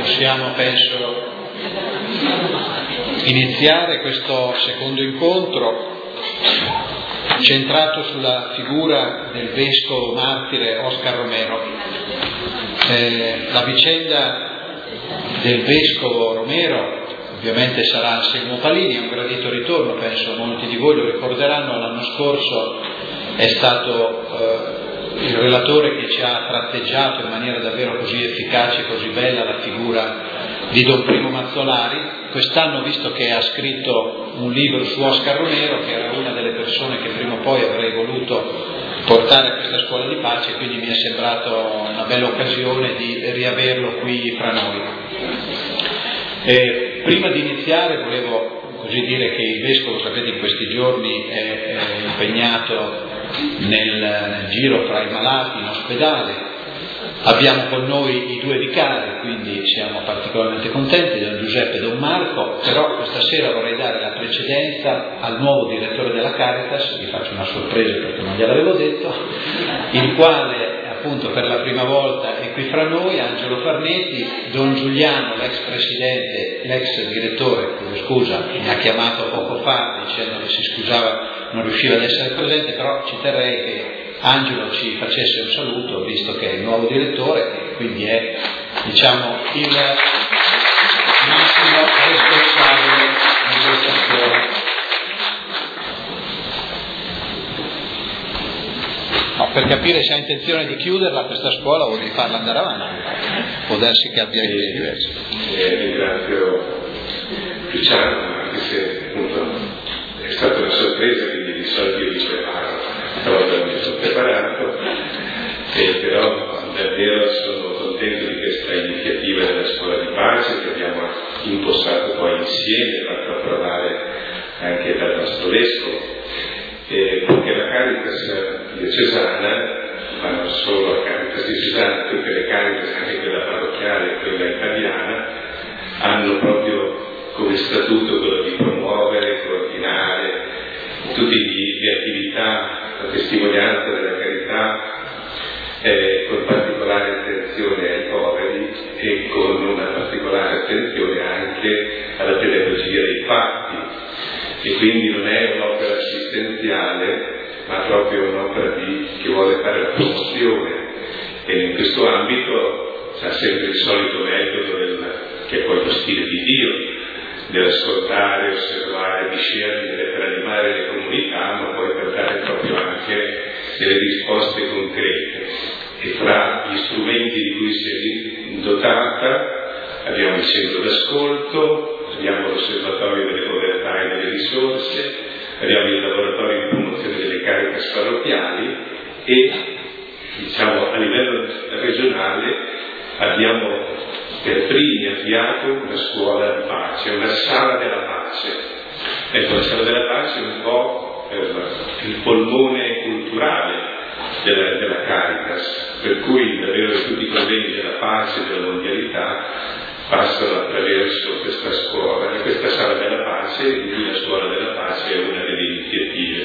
possiamo, penso, iniziare questo secondo incontro centrato sulla figura del vescovo martire Oscar Romero. La vicenda del vescovo Romero ovviamente sarà Anselmo Palini, è un gradito ritorno, penso molti di voi lo ricorderanno. L'anno scorso è stato il relatore che ci ha tratteggiato in maniera davvero così efficace, così bella la figura di Don Primo Mazzolari. Quest'anno, visto che ha scritto un libro su Oscar Romero, che era una delle persone che prima o poi avrei voluto portare a questa scuola di pace, quindi mi è sembrato una bella occasione di riaverlo qui fra noi. Prima di iniziare volevo così dire che il vescovo, sapete, in questi giorni è impegnato nel giro fra i malati in ospedale. Abbiamo con noi i due vicari, quindi siamo particolarmente contenti, Don Giuseppe e Don Marco, però questa sera vorrei dare la precedenza al nuovo direttore della Caritas, vi faccio una sorpresa perché non gliel'avevo detto, il quale appunto per la prima volta è qui fra noi, Angelo Farneti. Don Giuliano, l'ex presidente, l'ex direttore, scusa, mi ha chiamato poco fa dicendo che si scusava, non riusciva ad essere presente, però ci terrei che Angelo ci facesse un saluto, visto che è il nuovo direttore e quindi è, diciamo, il massimo responsabile di questa scuola. No, per capire se ha intenzione di chiuderla questa scuola o di farla andare avanti, può darsi che abbia idee diverse. Ringrazio Luciano, anche se appunto è stata una sorpresa, quindi di solito io mi preparo, stavolta mi sono preparato, però davvero sono contento di questa iniziativa della scuola di pace che abbiamo impostato poi insieme, fatto approvare anche dal nostro vescovo, perché la Caritas diocesana, ma non solo la Caritas diocesana, tutte le Caritas, anche quella parrocchiale e quella italiana, hanno proprio come statuto quello di promuovere, coordinare tutte le attività, la testimonianza della carità, con particolare attenzione ai poveri e con una particolare attenzione anche alla pedagogia dei fatti. E quindi non è un'opera assistenziale, ma proprio un'opera che vuole fare la promozione, e in questo ambito c'è sempre il solito metodo che è poi lo stile di Dio, dell'ascoltare, osservare, discernere per animare le comunità, ma poi per dare proprio anche delle risposte concrete. E fra gli strumenti di cui si è dotata abbiamo il centro d'ascolto, abbiamo l'osservatorio delle povertà e delle risorse, abbiamo il laboratorio di promozione delle Caritas parrocchiali e, diciamo, a livello regionale abbiamo per primi avviato una scuola di pace, una sala della pace. Ecco, la sala della pace è un po' il polmone culturale della Caritas, per cui davvero tutti i problemi della pace e della mondialità passano attraverso questa scuola, e questa sala della pace, in cui la scuola della pace è una delle iniziative.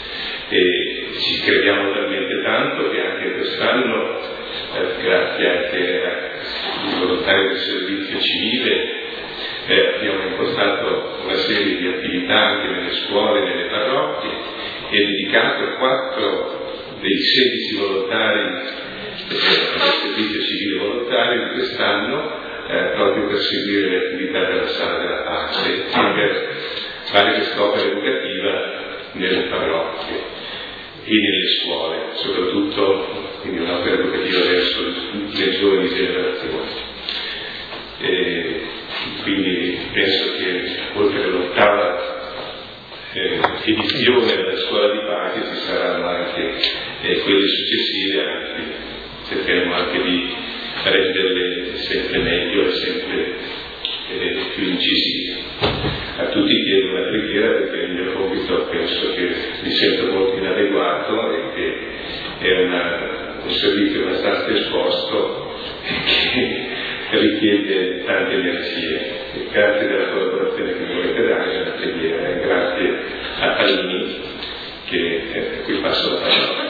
E ci crediamo talmente tanto che anche quest'anno, grazie anche ai volontari del servizio civile, abbiamo impostato una serie di attività anche nelle scuole e nelle parrocchie e dedicato 4 dei 16 volontari del servizio civile volontario di quest'anno proprio per seguire le attività della sala della pace e per fare quest'opera educativa nelle parrocchie e nelle scuole, soprattutto quindi un'opera educativa verso le giovani generazioni. Quindi penso che oltre all'8ª edizione della scuola di pace ci saranno anche quelle successive, anche cercheremo anche di renderle sempre meglio e sempre più incisive. A tutti chiedo una preghiera perché il mio compito penso che mi sento molto inadeguato e che è un servizio abbastanza esposto e che richiede tante energie. E grazie della collaborazione che volete dare alla preghiera e grazie a Palini che qui passo la parola.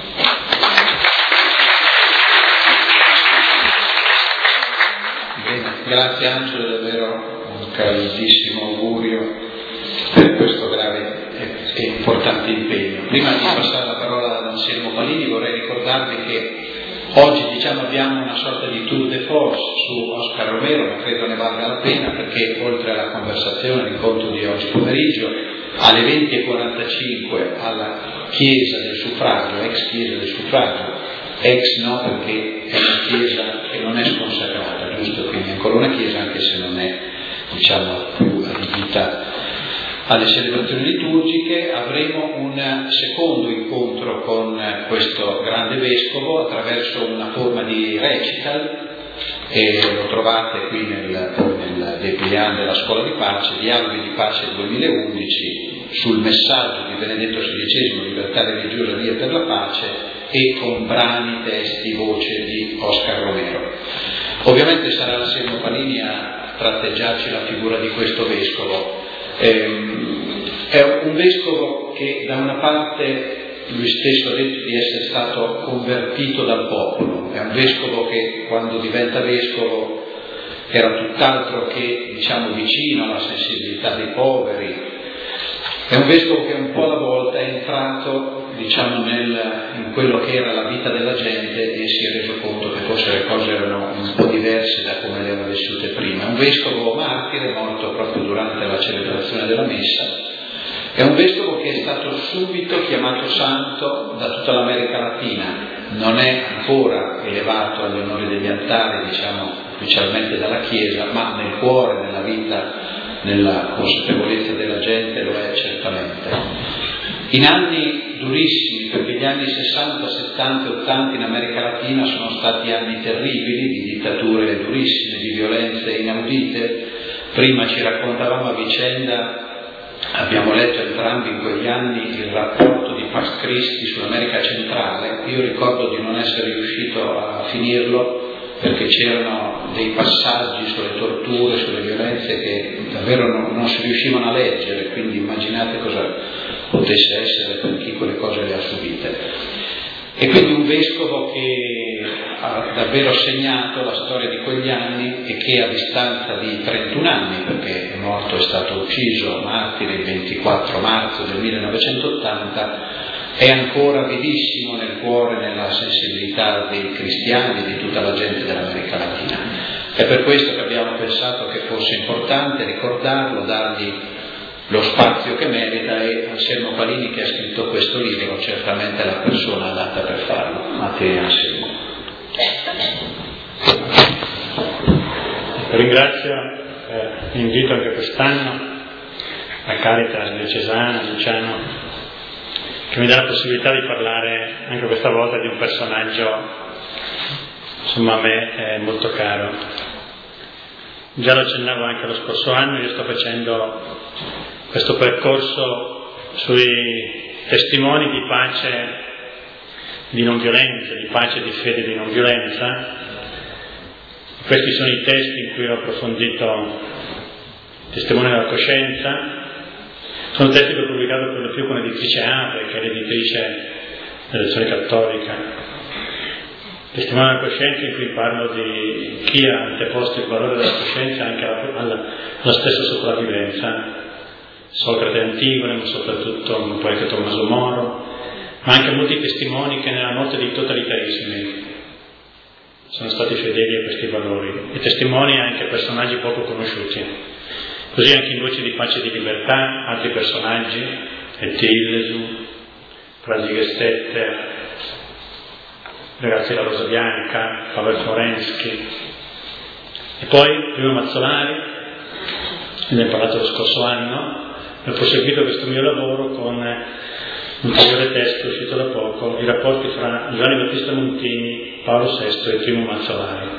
Bene. grazie Angelo, davvero un caldissimo augurio per questo grave e importante impegno. Prima di passare la parola ad Anselmo Palini vorrei ricordarvi che oggi abbiamo una sorta di tour de force su Oscar Romero, ma credo ne valga la pena, perché oltre alla conversazione, l'incontro di oggi pomeriggio, alle 20:45 alla Chiesa del Suffragio, ex Chiesa del Suffragio, ex no perché è una Chiesa che non è sconsacrata, giusto? Quindi ancora una Chiesa anche se non è più adibita alle celebrazioni liturgiche. Avremo un secondo incontro con questo grande vescovo attraverso una forma di recital, e lo trovate qui nel dépliant della Scuola di Pace, Dialoghi di Pace 2011, sul messaggio di Benedetto XVI, Libertà religiosa, via per la pace, e con brani, testi, voce di Oscar Romero. Ovviamente sarà Anselmo Palini a tratteggiarci la figura di questo vescovo. È un vescovo che da una parte lui stesso ha detto di essere stato convertito dal popolo, è un vescovo che quando diventa vescovo era tutt'altro che vicino alla sensibilità dei poveri, è un vescovo che un po' alla volta è entrato in quello che era la vita della gente e si è reso conto che forse le cose erano un po' diverse da come le aveva vissute prima. È un vescovo martire, morto proprio durante la celebrazione della messa. È un vescovo che è stato subito chiamato santo da tutta l'America Latina, non è ancora elevato agli onori degli altari, ufficialmente dalla Chiesa, ma nel cuore, nella vita, nella consapevolezza della gente lo è certamente. In anni durissimi, perché gli anni 60, 70 e 80 in America Latina sono stati anni terribili, di dittature durissime, di violenze inaudite. Prima ci raccontavamo a vicenda, abbiamo letto entrambi in quegli anni il rapporto di Pax Christi sull'America centrale. Io ricordo di non essere riuscito a finirlo perché c'erano dei passaggi sulle torture, sulle violenze che davvero non si riuscivano a leggere, quindi immaginate cosa potesse essere per chi quelle cose le ha subite. E quindi un vescovo che ha davvero segnato la storia di quegli anni e che a distanza di 31 anni, perché è stato ucciso martire il 24 marzo del 1980, è ancora vivissimo nel cuore, nella sensibilità dei cristiani, di tutta la gente dell'America Latina. È per questo che abbiamo pensato che fosse importante ricordarlo, dargli lo spazio che merita, e Anselmo Palini, che ha scritto questo libro, certamente è la persona adatta per farlo. A te, Anselmo. Ringrazio, invito anche quest'anno la Caritas diocesana, Luciano, che mi dà la possibilità di parlare anche questa volta di un personaggio insomma a me è molto caro. Già lo accennavo anche lo scorso anno, io sto facendo questo percorso sui testimoni di pace di non violenza, di pace di fede di non violenza. Questi sono i testi in cui ho approfondito testimoni della coscienza. Sono testi che ho pubblicato per lo più con l'editrice Apre, che è l'editrice dell'Azione Cattolica. Testimoni della coscienza in cui parlo di chi ha anteposto il valore della coscienza anche alla stessa sopravvivenza. Socrate Antigone, ma soprattutto un poeta Tommaso Moro, ma anche molti testimoni che nella notte dei totalitarismi sono stati fedeli a questi valori, e testimoni anche personaggi poco conosciuti. Così anche in Voci di Pace e di Libertà, altri personaggi, E.T. Illesu, Franzi Gestetter, ragazzi della Rosa Bianca, Pavel Florensky, e poi Primo Mazzolari, ne ho parlato lo scorso anno. Ho proseguito questo mio lavoro con un ulteriore testo uscito da poco, i rapporti fra Giovanni Battista Montini, Paolo VI e Primo Mazzolari.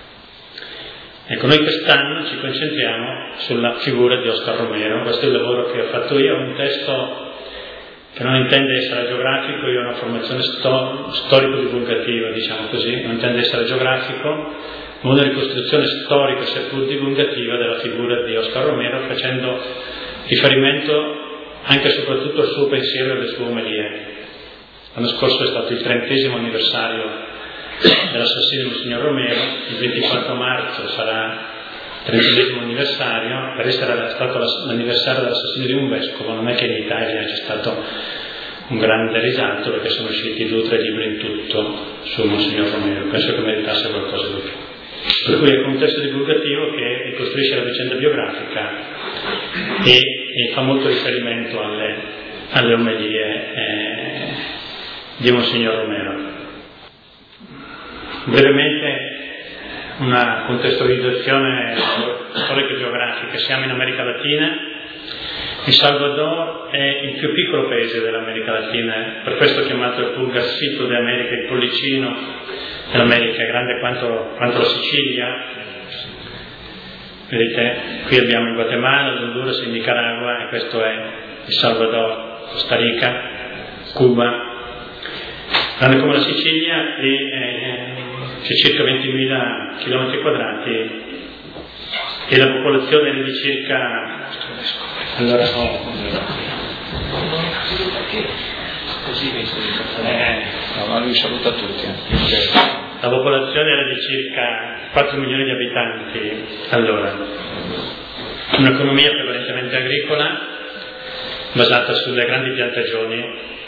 Ecco, noi quest'anno ci concentriamo sulla figura di Oscar Romero. Questo è il lavoro che ho fatto io, un testo che non intende essere geografico, io ho una formazione storico-divulgativa, diciamo così, non intende essere geografico, ma una ricostruzione storica seppur divulgativa della figura di Oscar Romero, facendo riferimento anche e soprattutto al suo pensiero e alle sue omelie. L'anno scorso è stato il 30° anniversario dell'assassinio di Monsignor Romero, il 24 marzo sarà 30° anniversario, per essere stato l'anniversario dell'assassinio di un vescovo, non è che in Italia c'è stato un grande risalto, perché sono usciti 2 o 3 libri in tutto su Monsignor Romero, penso che meritasse qualcosa di più. Per cui è un contesto divulgativo che ricostruisce la vicenda biografica e fa molto riferimento alle omelie di Monsignor Romero. Brevemente una contestualizzazione storico-geografica. Siamo in America Latina. Il Salvador è il più piccolo paese dell'America Latina, per questo chiamato il pulgarcito d'America, il pollicino dell'America, è grande quanto la Sicilia. Vedete, qui abbiamo il Guatemala, l'Honduras, il Nicaragua, e questo è il Salvador, Costa Rica, Cuba. Grande come la Sicilia c'è circa 20.000 km quadrati e la popolazione è di circa... Allora, lui saluta tutti. La popolazione era di circa 4 milioni di abitanti. Allora, un'economia prevalentemente agricola basata sulle grandi piantagioni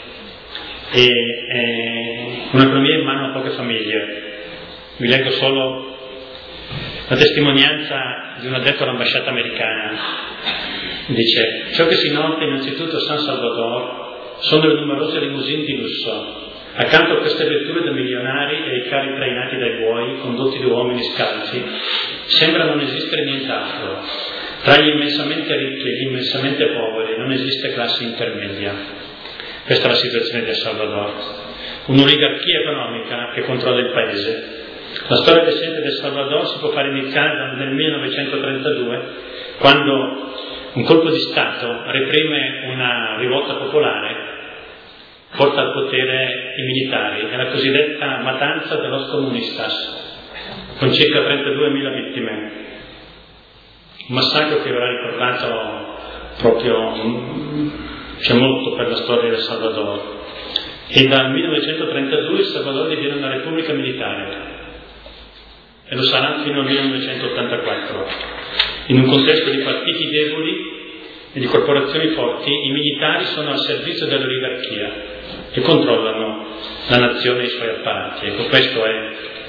e un'economia in mano a poche famiglie. Vi leggo solo la testimonianza di un addetto all'ambasciata americana. Dice: ciò che si nota innanzitutto a San Salvador sono le numerose limousine di lusso. Accanto a queste vetture da milionari e ai carri trainati dai buoi, condotti da uomini scalzi, sembra non esistere nient'altro. Tra gli immensamente ricchi e gli immensamente poveri non esiste classe intermedia. Questa è la situazione di El Salvador. Un'oligarchia economica che controlla il paese. La storia recente del Salvador si può fare iniziare nel 1932, quando un colpo di Stato reprime una rivolta popolare, porta al potere i militari, è la cosiddetta matanza de los comunistas, con circa 32.000 vittime. Un massacro che verrà ricordato proprio, c'è molto per la storia del Salvador. E dal 1932 il Salvador diviene una repubblica militare e lo sarà fino al 1984. In un contesto di partiti deboli e di corporazioni forti, i militari sono al servizio dell'oligarchia e controllano la nazione e i suoi apparati. Ecco, questo è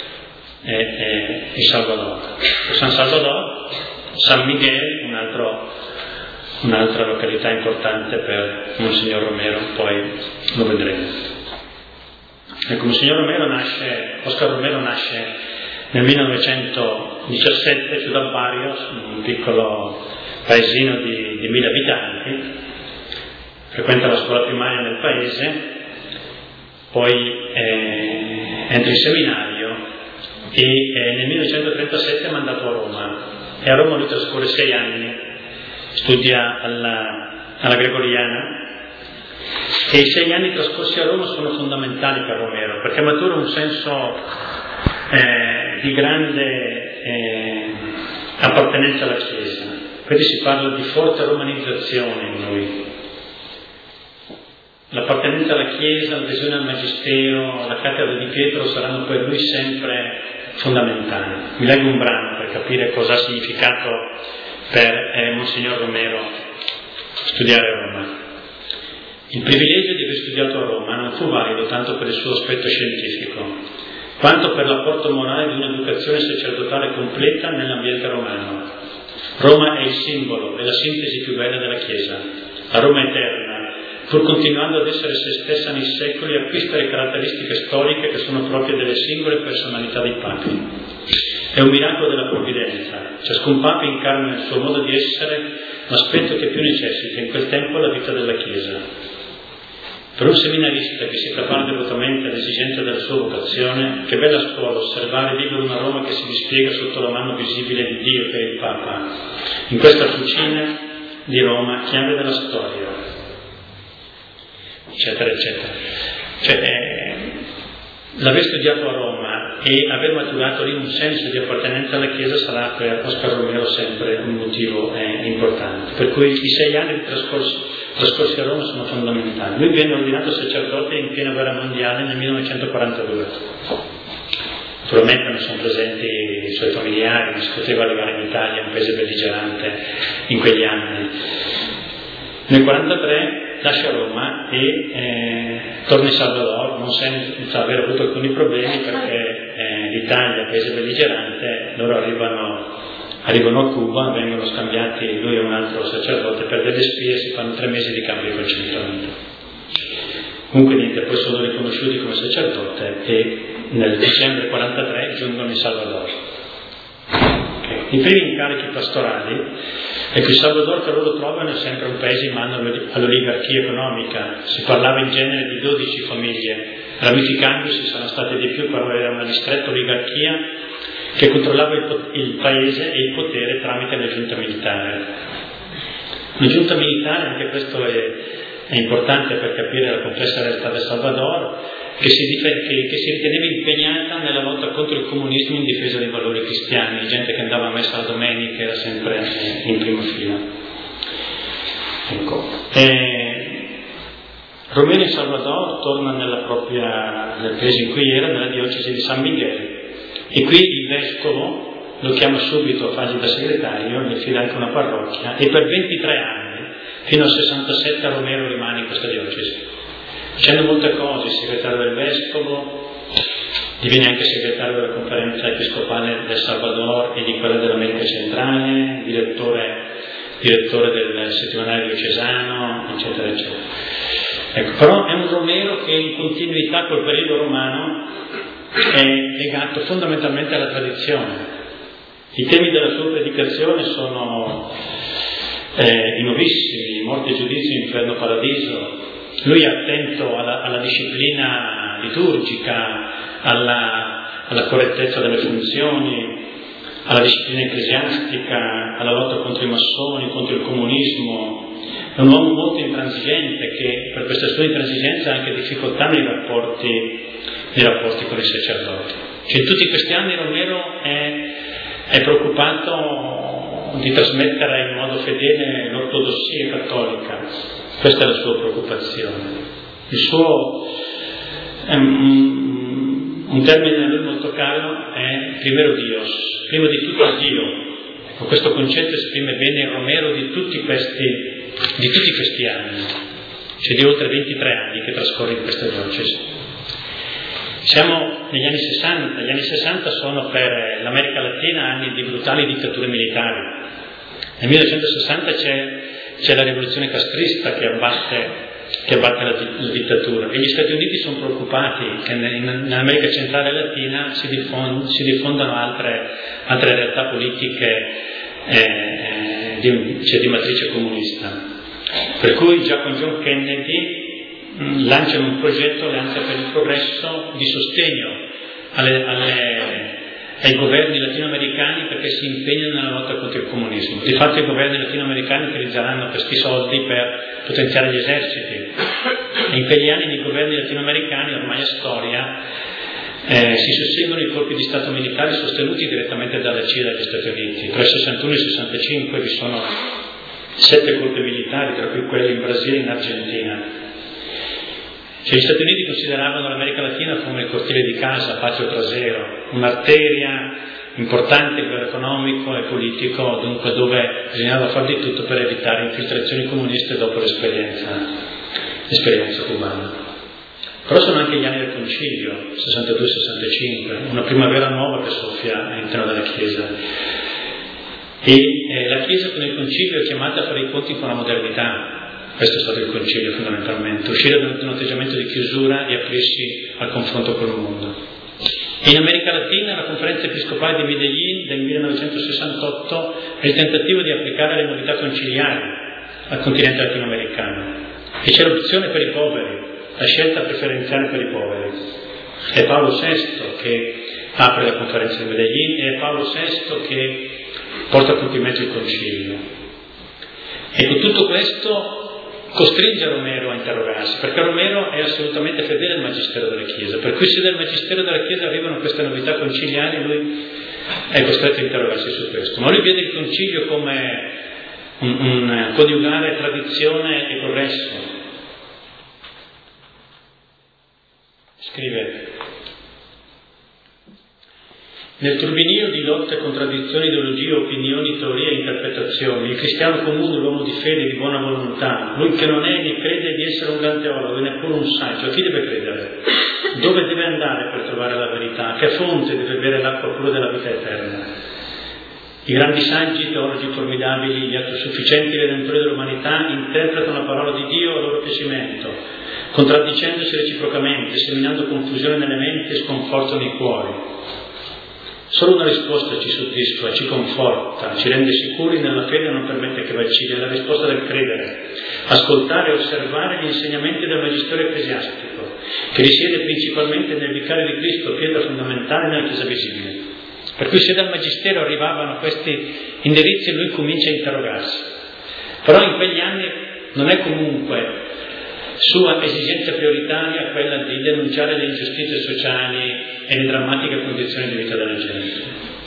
il Salvador. San Salvador, San Miguel, un'altra località importante per Monsignor Romero, poi lo vedremo. Ecco, Oscar Romero nasce nel 1917 Ciudad Barrios, un piccolo paesino di 1.000 abitanti, frequenta la scuola primaria nel paese, poi entra in seminario e nel 1937 è mandato a Roma. E a Roma lui trascorre 6 anni, studia alla Gregoriana, e i 6 anni trascorsi a Roma sono fondamentali per Romero, perché matura un senso di grande appartenenza alla Chiesa. Quindi si parla di forte romanizzazione in lui. L'appartenenza alla Chiesa, l'adesione al Magistero, alla cattedra di Pietro saranno per lui sempre fondamentali. Vi leggo un brano per capire cosa ha significato per Monsignor Romero studiare a Roma. Il privilegio di aver studiato a Roma non fu valido tanto per il suo aspetto scientifico, quanto per l'apporto morale di un'educazione sacerdotale completa nell'ambiente romano. Roma è il simbolo, è la sintesi più bella della Chiesa. La Roma eterna, pur continuando ad essere se stessa nei secoli, acquista le caratteristiche storiche che sono proprie delle singole personalità dei papi. È un miracolo della provvidenza. Ciascun papa incarna nel suo modo di essere l'aspetto che più necessita in quel tempo la vita della Chiesa. Per un seminarista che si prepara devotamente all'esigenza della sua vocazione, che bella scuola osservare e vivere una Roma che si dispiega sotto la mano visibile di Dio che è il Papa. In questa fucina di Roma, chiave della storia, eccetera, eccetera. L'aver studiato a Roma e aver maturato lì un senso di appartenenza alla Chiesa sarà per Oscar Romero sempre un motivo importante. Per cui i 6 anni trascorsi a Roma sono fondamentali. Lui viene ordinato sacerdote in piena guerra mondiale nel 1942. Probabilmente non sono presenti i suoi familiari, non si poteva arrivare in Italia, un paese belligerante in quegli anni. Nel 1943 lascia Roma e torna in Salvador, non senza aver avuto alcuni problemi, perché l'Italia, paese belligerante, loro arrivano a Cuba, vengono scambiati lui e un altro sacerdote per delle spie, si fanno 3 mesi di campo di concentramento. Comunque niente, poi sono riconosciuti come sacerdote e nel dicembre 1943 giungono in Salvador. I primi incarichi pastorali, ecco, il Salvador che loro trovano è sempre un paese in mano all'oligarchia economica. Si parlava in genere di 12 famiglie, ramificandosi sono state di più, però era una distretta oligarchia che controllava il paese e il potere tramite la giunta militare. La giunta militare, anche questo è importante per capire la complessa realtà del Salvador, che si riteneva impegnata nella lotta contro il comunismo in difesa dei valori cristiani, gente che andava a messa la domenica era sempre in prima fila. Ecco. Romero in Salvador torna nel paese in cui era, nella diocesi di San Miguel, e qui il vescovo lo chiama subito a fargli da segretario, gli affida anche una parrocchia, e per 23 anni, fino al 67, Romero rimane in questa diocesi. Facendo molte cose, segretario del vescovo, diviene anche segretario della conferenza episcopale del Salvador e di quella dell'America Centrale, direttore del settimanale diocesano, eccetera, eccetera. Ecco, però è un Romero che in continuità col periodo romano è legato fondamentalmente alla tradizione. I temi della sua predicazione sono i nuovissimi, morte e giudizio, inferno, paradiso. Lui è attento alla disciplina liturgica, alla correttezza delle funzioni, alla disciplina ecclesiastica, alla lotta contro i massoni, contro il comunismo. È un uomo molto intransigente che per questa sua intransigenza ha anche difficoltà nei rapporti con i sacerdoti. Cioè, in tutti questi anni Romero è preoccupato di trasmettere in modo fedele l'ortodossia cattolica. Questa è la sua preoccupazione. Il suo un termine a lui molto caro è primero Dios, prima di tutto Dio. Ecco, questo concetto esprime bene il Romero di tutti questi anni, cioè di oltre 23 anni che trascorre in questa diocesi. Siamo negli anni 60, gli anni 60 sono per l'America Latina anni di brutali dittature militari. Nel 1960 c'è la rivoluzione castrista che abbatte la dittatura e gli Stati Uniti sono preoccupati che nell'America Centrale e Latina si diffondano altre realtà politiche di matrice comunista. Per cui già con John Kennedy lanciano un progetto, Alleanza per il Progresso, di sostegno ai governi latinoamericani perché si impegnano nella lotta contro il comunismo. Di fatto i governi latinoamericani utilizzeranno questi soldi per potenziare gli eserciti. E in quegli anni nei governi latinoamericani, ormai è storia, si susseguono i colpi di Stato militari sostenuti direttamente dalla CIA e dagli Stati Uniti. Tra il 61 e il 65 vi sono 7 colpi militari, tra cui quelli in Brasile e in Argentina. Cioè, gli Stati Uniti consideravano l'America Latina come il cortile di casa, patio trasero, un'arteria importante a livello economico e politico, dunque dove bisognava fare di tutto per evitare infiltrazioni comuniste dopo l'esperienza cubana. Però sono anche gli anni del Concilio, 62-65, una primavera nuova che soffia all'interno della Chiesa. E la Chiesa con il Concilio è chiamata a fare i conti con la modernità. Questo è stato il Concilio fondamentalmente, uscire da un atteggiamento di chiusura e aprirsi al confronto con il mondo. E in America Latina la conferenza episcopale di Medellin del 1968 è il tentativo di applicare le novità conciliari al continente latinoamericano. E c'è l'opzione per i poveri, la scelta preferenziale per i poveri. È Paolo VI che apre la conferenza di Medellin e è Paolo VI che porta a compimento il Concilio. E con tutto questo costringe Romero a interrogarsi, perché Romero è assolutamente fedele al Magistero della Chiesa, per cui se dal Magistero della Chiesa arrivano queste novità conciliari lui è costretto a interrogarsi su questo. Ma lui vede il Concilio come un coniugare tradizione e progresso. Scrive: Nel turbinio di lotte, contraddizioni, ideologie, opinioni, teorie e interpretazioni, il cristiano comune, l'uomo di fede e di buona volontà, lui che non è né crede di essere un gran teologo, neppure un saggio, a chi deve credere? Dove deve andare per trovare la verità? A che fonte deve bere l'acqua pura della vita eterna? I grandi saggi, teologi formidabili, gli autosufficienti redentori dell'umanità interpretano la parola di Dio a loro piacimento, contraddicendosi reciprocamente, seminando confusione nelle menti e sconforto nei cuori. Solo una risposta ci soddisfa, ci conforta, ci rende sicuri nella fede e non permette che vacilli, è la risposta del credere, ascoltare e osservare gli insegnamenti del magistero ecclesiastico, che risiede principalmente nel vicario di Cristo, pietra fondamentale nella Chiesa visibile. Per cui se dal magistero arrivavano questi indirizzi lui comincia a interrogarsi. Però in quegli anni non è comunque sua esigenza prioritaria quella di denunciare le ingiustizie sociali e le drammatiche condizioni di vita della gente.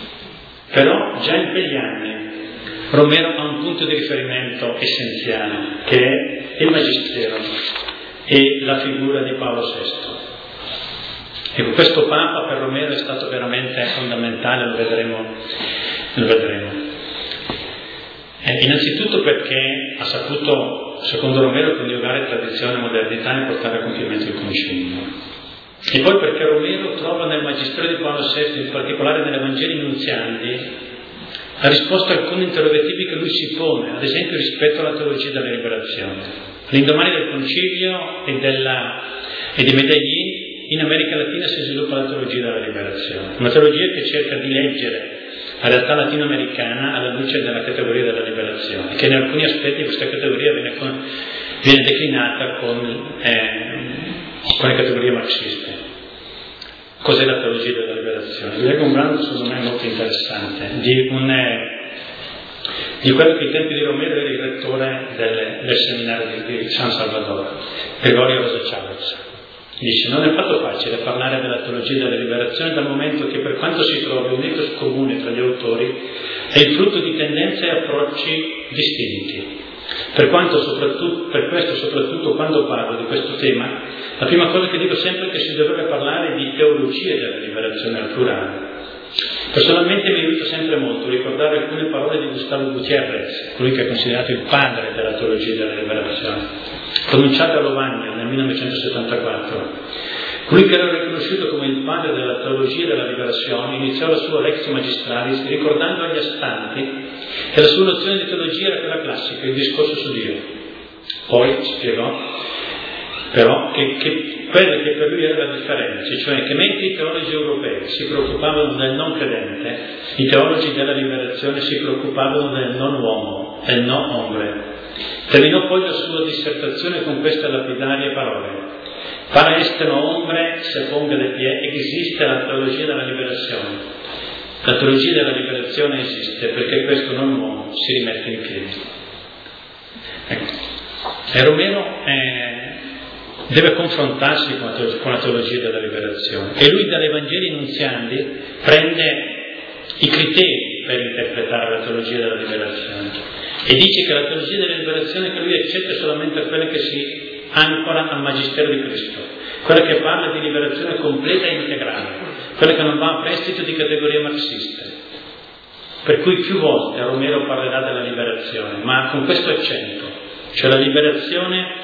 Però già in quegli anni Romero ha un punto di riferimento essenziale, che è il magistero e la figura di Paolo VI. Ecco, questo Papa per Romero è stato veramente fondamentale, lo vedremo. Innanzitutto perché ha saputo, secondo Romero, coniugare tradizione e modernità e portare a compimento il concilio. E poi perché Romero trova nel magistero di Paolo VI, in particolare nelle Vangeli nunziandi, la risposta a alcuni interrogativi che lui si pone, ad esempio rispetto alla teologia della liberazione. All'indomani del concilio e di Medellin, in America Latina si sviluppa la teologia della liberazione, una teologia che cerca di leggere la realtà latinoamericana alla luce della categoria della liberazione, che in alcuni aspetti questa categoria viene declinata con le categorie marxiste. Cos'è la teologia della liberazione? Vi leggo un brano secondo me molto interessante di quello che ai tempi di Romero era il rettore del seminario di San Salvador, Gregorio Rosa Chavez. Dice: non è affatto facile parlare della teologia della liberazione, dal momento che, per quanto si trovi un ethos comune tra gli autori, è il frutto di tendenze e approcci distinti. Per questo, soprattutto quando parlo di questo tema, la prima cosa che dico sempre è che si dovrebbe parlare di teologia della liberazione al plurale. Personalmente mi aiuta sempre molto ricordare alcune parole di Gustavo Gutiérrez, colui che è considerato il padre della teologia della liberazione, pronunciate a Lovagna nel 1974. Colui che era riconosciuto come il padre della teologia della liberazione iniziò la sua Lectio Magistralis ricordando agli astanti che la sua nozione di teologia era quella classica, il discorso su Dio. Poi spiegò però che quella che per lui era la differenza, cioè che mentre i teologi europei si preoccupavano del non credente, i teologi della liberazione si preoccupavano del non uomo, del non hombre. Terminò poi la sua dissertazione con queste lapidarie parole: para este no hombre se ponga de pie, esiste la teologia della liberazione. La teologia della liberazione esiste perché questo non uomo si rimette in piedi. Ecco. E Romero deve confrontarsi con la teologia della liberazione, e lui dalle Vangeli nunziandi prende i criteri per interpretare la teologia della liberazione e dice che la teologia della liberazione che lui accetta è solamente quella che si ancora al magistero di Cristo, quella che parla di liberazione completa e integrale, quella che non va a prestito di categorie marxiste. Per cui più volte Romero parlerà della liberazione, ma con questo accento, cioè la liberazione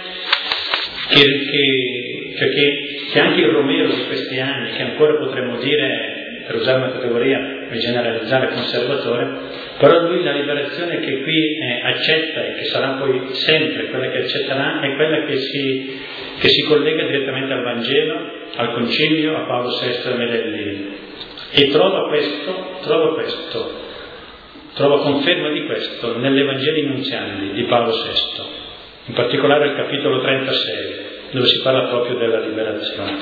che anche il Romero di questi anni, che ancora potremmo dire, per usare una categoria per generalizzare, conservatore, però lui la liberazione che qui accetta e che sarà poi sempre quella che accetterà è quella che si collega direttamente al Vangelo, al Concilio, a Paolo VI e Medellin, e trova conferma di questo nelle Vangeli nunziandi di Paolo VI, in particolare il capitolo 36, dove si parla proprio della liberazione.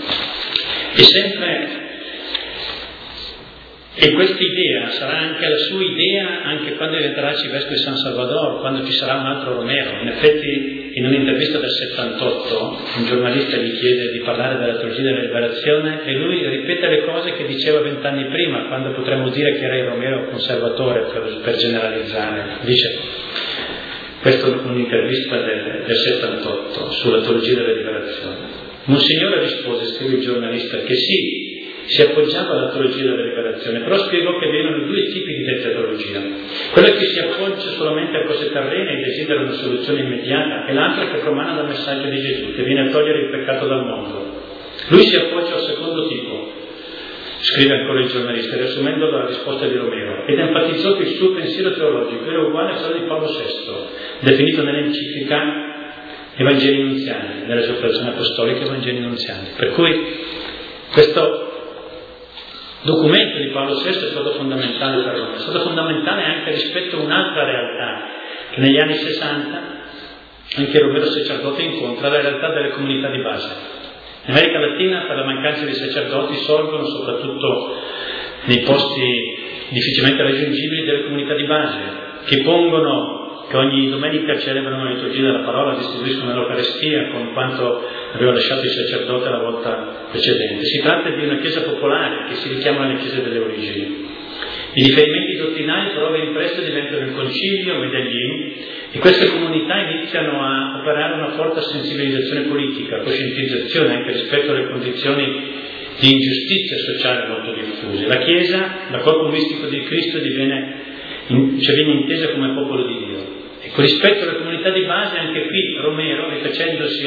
E questa idea sarà anche la sua idea anche quando diventerà arcivescovo di San Salvador, quando ci sarà un altro Romero. In effetti, in un'intervista del 78, un giornalista gli chiede di parlare della teologia della liberazione e lui ripete le cose che diceva 20 anni prima, quando potremmo dire che era il Romero conservatore, per generalizzare. Dice, questa è un'intervista del 78 sulla teologia della liberazione. Monsignore rispose, scrive il giornalista, che sì, si appoggiava alla teologia della liberazione, però spiegò che vi erano due tipi di teologia: quella che si appoggia solamente a cose terrene e desidera una soluzione immediata, e l'altra che promana dal messaggio di Gesù, che viene a togliere il peccato dal mondo. Lui si appoggia al secondo tipo, scrive ancora il giornalista, riassumendo la risposta di Romero, ed enfatizzò che il suo pensiero teologico era uguale a quello di Paolo VI, definito nell'enciclica Evangeli Nunziali, nell'esortazione apostolica Evangeli Nunziali. Per cui questo documento di Paolo VI è stato fondamentale per Roma, è stato fondamentale anche rispetto a un'altra realtà che negli anni 60 anche Romero sacerdote incontra, la realtà delle comunità di base. In America Latina, per la mancanza di sacerdoti, sorgono soprattutto nei posti difficilmente raggiungibili delle comunità di base, che ogni domenica celebrano la liturgia della parola, distribuiscono l'Eucaristia con quanto aveva lasciato il sacerdote la volta precedente. Si tratta di una chiesa popolare che si richiama alle chiese delle origini. I riferimenti dottrinali però ben presto diventano il concilio, Medellin, e queste comunità iniziano a operare una forte sensibilizzazione politica, coscientizzazione anche rispetto alle condizioni di ingiustizia sociale molto diffuse. La Chiesa, da corpo mistico di Cristo, viene intesa come popolo di Dio. Ecco, rispetto alle comunità di base, anche qui Romero, rifacendosi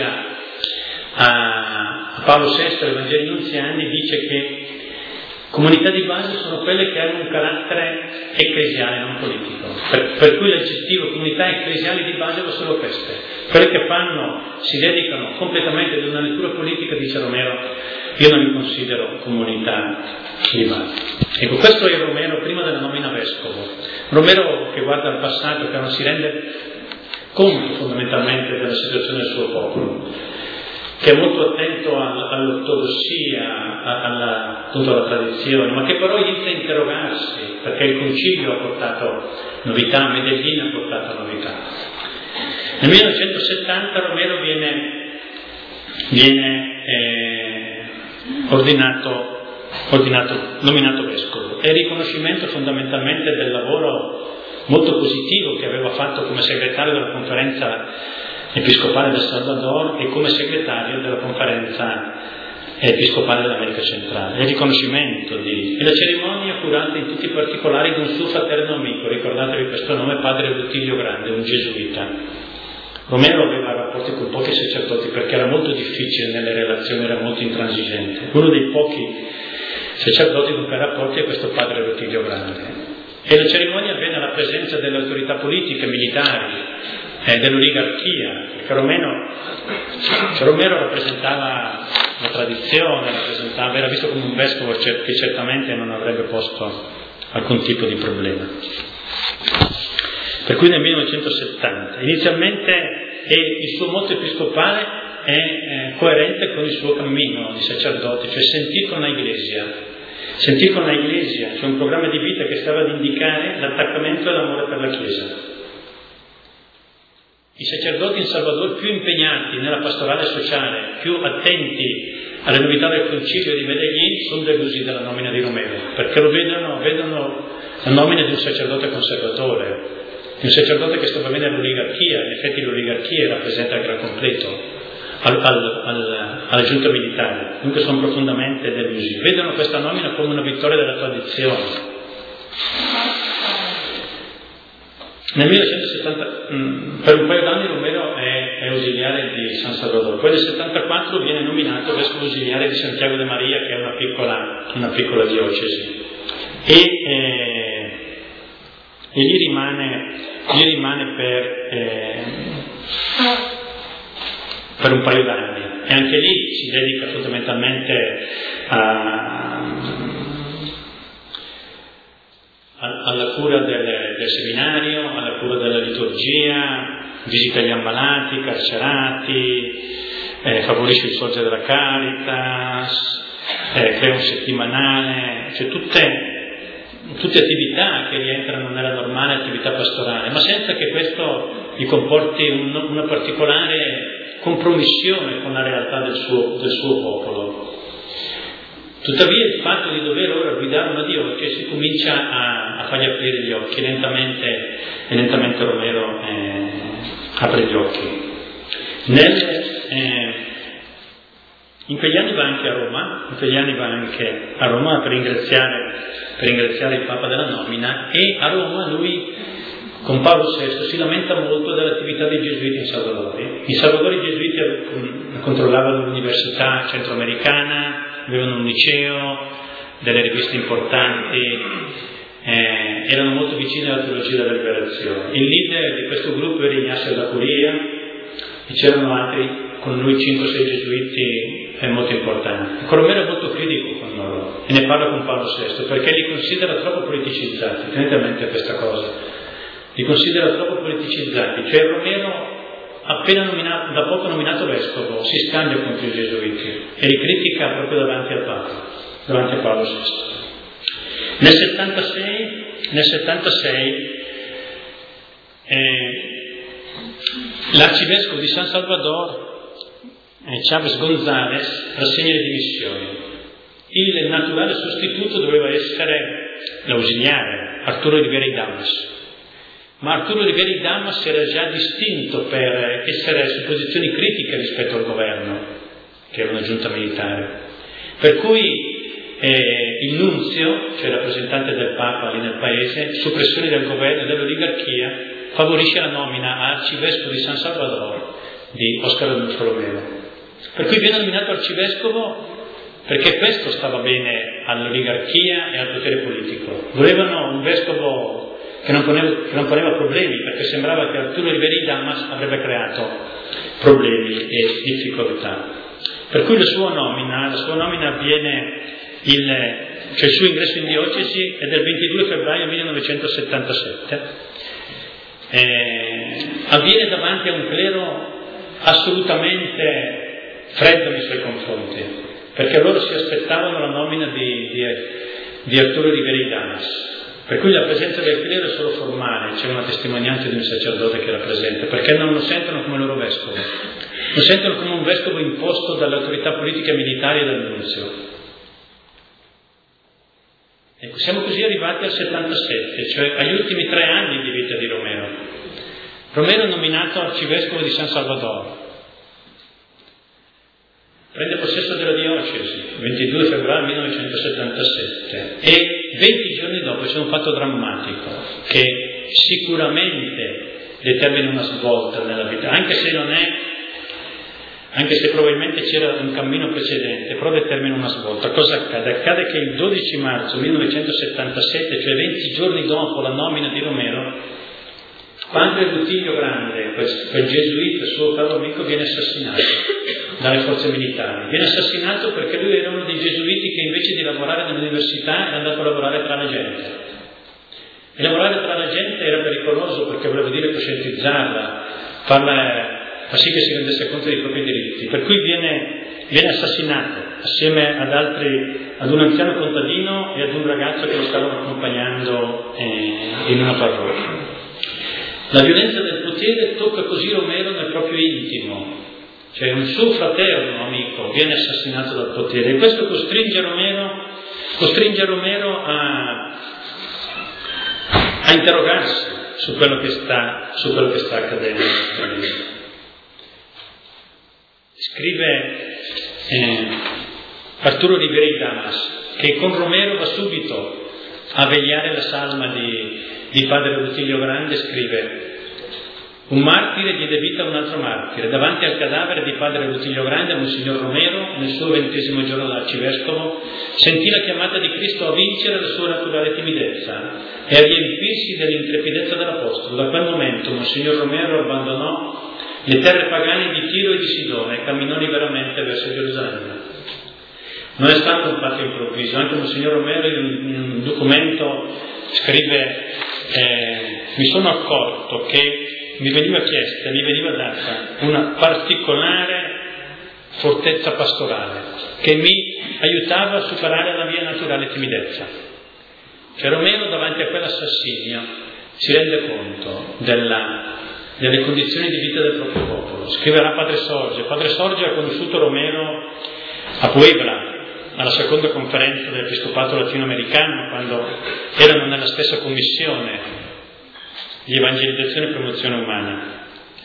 a Paolo VI, all'Evangeli Nunziani, dice che comunità di base sono quelle che hanno un carattere ecclesiale, non politico. Per cui l'aggettivo comunità ecclesiali di base lo sono queste. Quelle che si dedicano completamente ad una lettura politica, dice Romero, io non li considero comunità di base. Ecco, questo è Romero prima della nomina vescovo. Romero che guarda al passato, che non si rende conto fondamentalmente della situazione del suo popolo, che è molto attento all'ortodossia, appunto alla tradizione, ma che però inizia a interrogarsi, perché il concilio ha portato novità, Medellin ha portato novità. Nel 1970 Romero viene nominato vescovo. È il riconoscimento fondamentalmente del lavoro molto positivo che aveva fatto come segretario della conferenza episcopale del Salvador e come segretario della conferenza episcopale dell'America Centrale. È il riconoscimento e la cerimonia curata in tutti i particolari di un suo fraterno amico, ricordatevi questo nome, padre Rutilio Grande, un gesuita. Romero aveva rapporti con pochi sacerdoti perché era molto difficile nelle relazioni, era molto intransigente. Uno dei pochi sacerdoti con cui ha rapporti è questo padre Rutilio Grande. E la cerimonia avviene alla presenza delle autorità politiche, militari, dell'oligarchia, perché Romero rappresentava la tradizione, era visto come un vescovo che certamente non avrebbe posto alcun tipo di problema. Per cui nel 1970, inizialmente il suo motto episcopale è coerente con il suo cammino di sacerdote, cioè sentir con la Iglesia. Sentir con la Iglesia, cioè un programma di vita che stava ad indicare l'attaccamento e l'amore per la Chiesa. I sacerdoti in Salvador più impegnati nella pastorale sociale, più attenti alle novità del concilio di Medellin, sono delusi dalla nomina di Romero, perché lo vedono la nomina di un sacerdote conservatore, di un sacerdote che stava bene all'oligarchia. In effetti l'oligarchia rappresenta il gran completo alla giunta militare, dunque sono profondamente delusi. Vedono questa nomina come una vittoria della tradizione. Nel 1970, per un paio d'anni Romero è ausiliare di San Salvador, poi nel 1974 viene nominato vescovo ausiliare di Santiago de Maria, che è una piccola diocesi, e gli rimane per un paio d'anni, e anche lì si dedica fondamentalmente alla cura del seminario, alla cura della liturgia, visita gli ammalati, carcerati, favorisce il sorgere della Caritas, crea un settimanale, cioè tutte attività che rientrano nella normale attività pastorale, ma senza che questo gli comporti una particolare compromissione con la realtà del suo popolo. Tuttavia il fatto di dover ora guidare una diocesi si comincia a fargli aprire gli occhi, lentamente Romero apre gli occhi. Nel In quegli anni va anche a Roma per ringraziare il Papa della nomina, e a Roma lui con Paolo VI si lamenta molto dell'attività dei Gesuiti in Salvador. In Salvador i Gesuiti controllavano l'università centroamericana, avevano un liceo, delle riviste importanti, erano molto vicini alla teologia della liberazione. Il leader di questo gruppo era Ignacio da Curia e c'erano altri, con lui 5 o 6 gesuiti molto importanti. Romero è molto critico con loro e ne parla con Paolo VI perché li considera troppo politicizzati. Tenete a mente questa cosa, li considera troppo politicizzati. Cioè Romero, appena da poco nominato vescovo, si scambia contro i gesuiti e li critica proprio davanti al Papa, davanti a Paolo VI. Nel 76 l'arcivescovo di San Salvador, Chávez González, rassegna le dimissioni. Il naturale sostituto doveva essere l'ausiliare, Arturo Rivera y Damas. Ma Arturo Rivera y Damas era già distinto per essere su posizioni critiche rispetto al governo, che era una giunta militare. Per cui il nunzio, cioè il rappresentante del Papa lì nel paese, su pressione del governo e dell'oligarchia, favorisce la nomina a arcivescovo di San Salvador di Óscar Augusto Romero. Per cui viene nominato arcivescovo perché questo stava bene all'oligarchia e al potere politico. Volevano un vescovo che non poneva problemi, perché sembrava che Arturo Rivera y Damas avrebbe creato problemi e difficoltà. Per cui la sua nomina avviene, cioè il suo ingresso in diocesi è del 22 febbraio 1977, avviene davanti a un clero assolutamente freddo nei suoi confronti, perché loro si aspettavano la nomina di Arturo Rivera y Damas. Per cui la presenza del clero è solo formale, c'è una testimonianza di un sacerdote che era presente, perché non lo sentono come loro vescovo, lo sentono come un vescovo imposto dalle autorità politiche e militari e dal nunzio. Ecco, siamo così arrivati al 77, cioè agli ultimi 3 anni di vita di Romero. Romero è nominato arcivescovo di San Salvador, prende possesso della diocesi il 22 febbraio 1977 e 20 giorni dopo c'è un fatto drammatico che sicuramente determina una svolta nella vita, anche se probabilmente c'era un cammino precedente, però determina una svolta. Cosa accade? Accade che il 12 marzo 1977, cioè 20 giorni dopo la nomina di Romero, Padre Rutilio Grande, quel gesuita, suo caro amico, viene assassinato dalle forze militari. Viene assassinato perché lui era uno dei gesuiti che invece di lavorare nell'università è andato a lavorare tra la gente. E lavorare tra la gente era pericoloso perché voleva dire coscientizzarla, far sì che si rendesse conto dei propri diritti. Per cui viene assassinato assieme ad un anziano contadino e ad un ragazzo che lo stavano accompagnando in una parrocchia. La violenza del potere tocca così Romero nel proprio intimo, cioè un suo fraterno amico viene assassinato dal potere e questo costringe Romero a interrogarsi su quello che sta accadendo. Scrive Arturo Rivera y Damas che con Romero va subito a vegliare la salma di Padre Rutilio Grande. Scrive: un martire diede vita a un altro martire. Davanti al cadavere di Padre Rutilio Grande, Monsignor Romero, nel suo 20° giorno da arcivescovo, sentì la chiamata di Cristo a vincere la sua naturale timidezza e a riempirsi dell'intrepidezza dell'Apostolo. Da quel momento Monsignor Romero abbandonò le terre pagane di Tiro e di Sidone e camminò liberamente verso Gerusalemme. Non è stato un fatto improvviso. Anche Monsignor Romero in un documento scrive: mi sono accorto che mi veniva data una particolare fortezza pastorale che mi aiutava a superare la mia naturale timidezza. Cioè Romero davanti a quell'assassinio si rende conto delle condizioni di vita del proprio popolo. Scriverà Padre Sorge. Padre Sorge ha conosciuto Romero a Puebla, alla seconda conferenza dell'Episcopato latinoamericano, quando erano nella stessa commissione di evangelizzazione e promozione umana.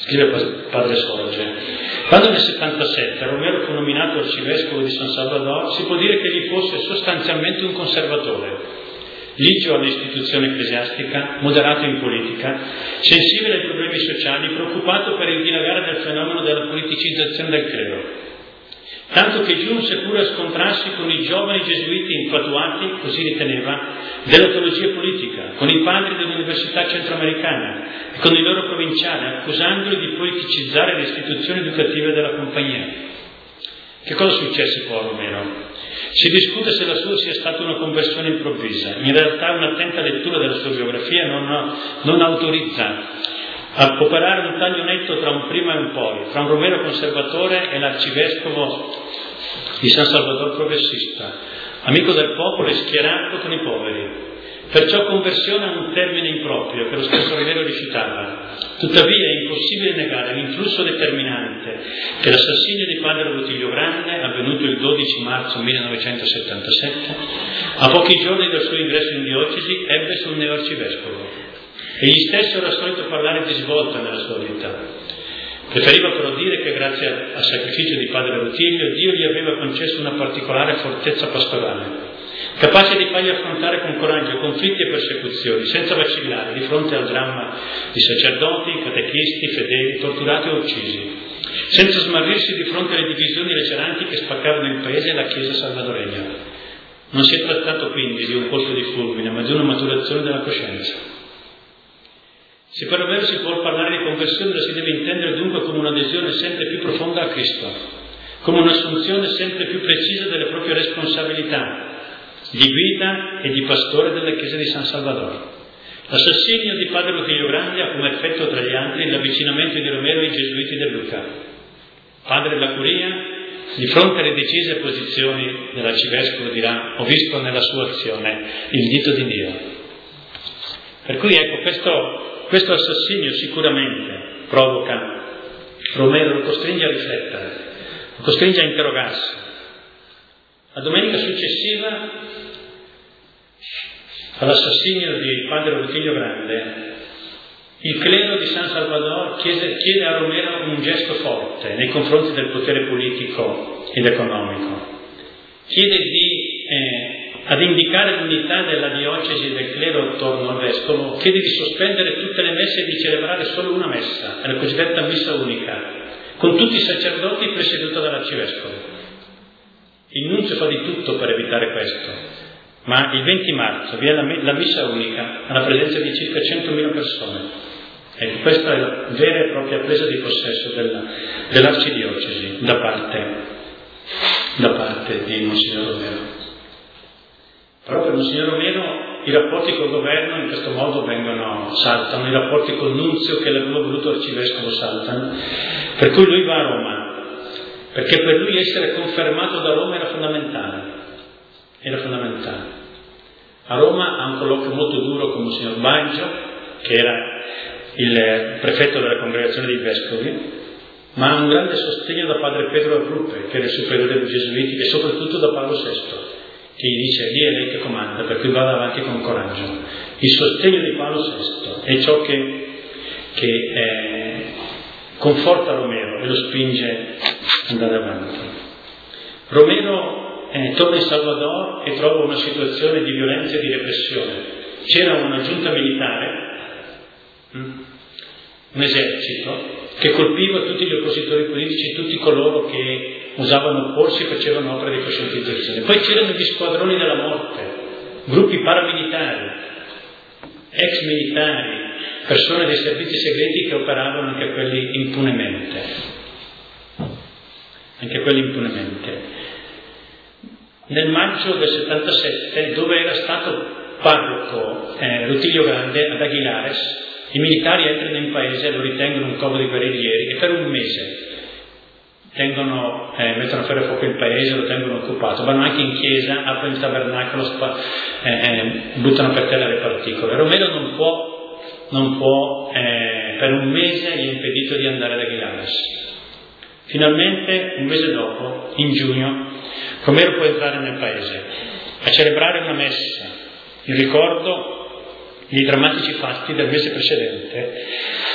scrive padre Sorge. Quando nel 77 Romero fu nominato arcivescovo di San Salvador, si può dire che egli fosse sostanzialmente un conservatore, ligio all'istituzione ecclesiastica, moderato in politica, sensibile ai problemi sociali, preoccupato per il dilagare del fenomeno della politicizzazione del clero. Tanto che giunse pure a scontrarsi con i giovani gesuiti infatuati, così riteneva, della teologia politica, con i padri dell'Università Centroamericana e con i loro provinciali, accusandoli di politicizzare le istituzioni educative della compagnia. Che cosa successe poi a Romero? Si discute se la sua sia stata una conversione improvvisa. In realtà un'attenta lettura della sua biografia non autorizza a operare un taglio netto tra un prima e un poi, tra un Romero conservatore e l'arcivescovo di San Salvador progressista, amico del popolo e schierato con i poveri. Perciò conversione è un termine improprio che lo stesso Romero rifiutava. Tuttavia è impossibile negare l'influsso determinante che l'assassinio di padre Rutilio Grande, avvenuto il 12 marzo 1977, a pochi giorni dal suo ingresso in diocesi, ebbe sul neoarcivescovo. Egli stesso era solito parlare di svolta nella sua vita. Preferiva però dire che grazie al sacrificio di padre Rutilio Dio gli aveva concesso una particolare fortezza pastorale, capace di fargli affrontare con coraggio conflitti e persecuzioni, senza vacillare di fronte al dramma di sacerdoti, catechisti, fedeli, torturati o uccisi, senza smarrirsi di fronte alle divisioni laceranti che spaccavano il paese e la Chiesa salvadoregna. Non si è trattato quindi di un colpo di fulmine, ma di una maturazione della coscienza. Se per Romero si può parlare di conversione, la si deve intendere dunque come un'adesione sempre più profonda a Cristo, come un'assunzione sempre più precisa delle proprie responsabilità di guida e di pastore della Chiesa di San Salvador. L'assassinio di padre Rutilio Grande ha come effetto, tra gli altri, l'avvicinamento di Romero ai gesuiti del Lucca. Padre della Curia, di fronte alle decise posizioni dell'arcivescovo, dirà: ho visto nella sua azione il dito di Dio. Per cui ecco, questo assassinio sicuramente provoca Romero, lo costringe a riflettere, lo costringe a interrogarsi. La domenica successiva all'assassinio di padre Rutilio Grande, il clero di San Salvador chiede a Romero un gesto forte nei confronti del potere politico ed economico. Chiede ad indicare l'unità della diocesi e del clero attorno al vescovo, chiede di sospendere tutte le messe e di celebrare solo una messa, la cosiddetta messa unica, con tutti i sacerdoti presieduta dall'arcivescovo. Il nunzio fa di tutto per evitare questo, ma il 20 marzo vi è la messa unica alla presenza di circa 100.000 persone. Ecco, questa è la vera e propria presa di possesso dell'arcidiocesi da parte di Monsignor Romero. Però per Monsignor Romero i rapporti col governo in questo modo saltano, i rapporti col nunzio che l'aveva voluto arcivescovo saltano, per cui lui va a Roma, perché per lui essere confermato da Roma era fondamentale. A Roma ha un colloquio molto duro con Monsignor Baggio, che era il prefetto della congregazione dei vescovi, ma ha un grande sostegno da padre Pedro Arrupe, che era il superiore dei gesuiti, e soprattutto da Paolo VI, che gli dice: lì è lei che comanda, per cui vada avanti con coraggio. Il sostegno di Paolo VI è ciò che conforta Romero e lo spinge ad andare avanti. Romero torna in Salvador e trova una situazione di violenza e di repressione. C'era una giunta militare, un esercito, che colpiva tutti gli oppositori politici, tutti coloro che usavano opporsi e facevano opere di coscientizzazione. Poi c'erano gli squadroni della morte, gruppi paramilitari, ex militari, persone dei servizi segreti che operavano anche quelli impunemente. Nel maggio del 77, dove era stato parroco Rutilio Grande, ad Aguilares, i militari entrano in paese, lo ritengono un covo di guerriglieri, e per un mese mettono a ferro a fuoco il paese, lo tengono occupato, vanno anche in chiesa, aprono il tabernacolo, buttano per terra le particole. Romero non può per un mese gli è impedito di andare ad Aguilares. Finalmente, un mese dopo, in giugno, Romero può entrare nel paese a celebrare una messa in ricordo dei drammatici fatti del mese precedente,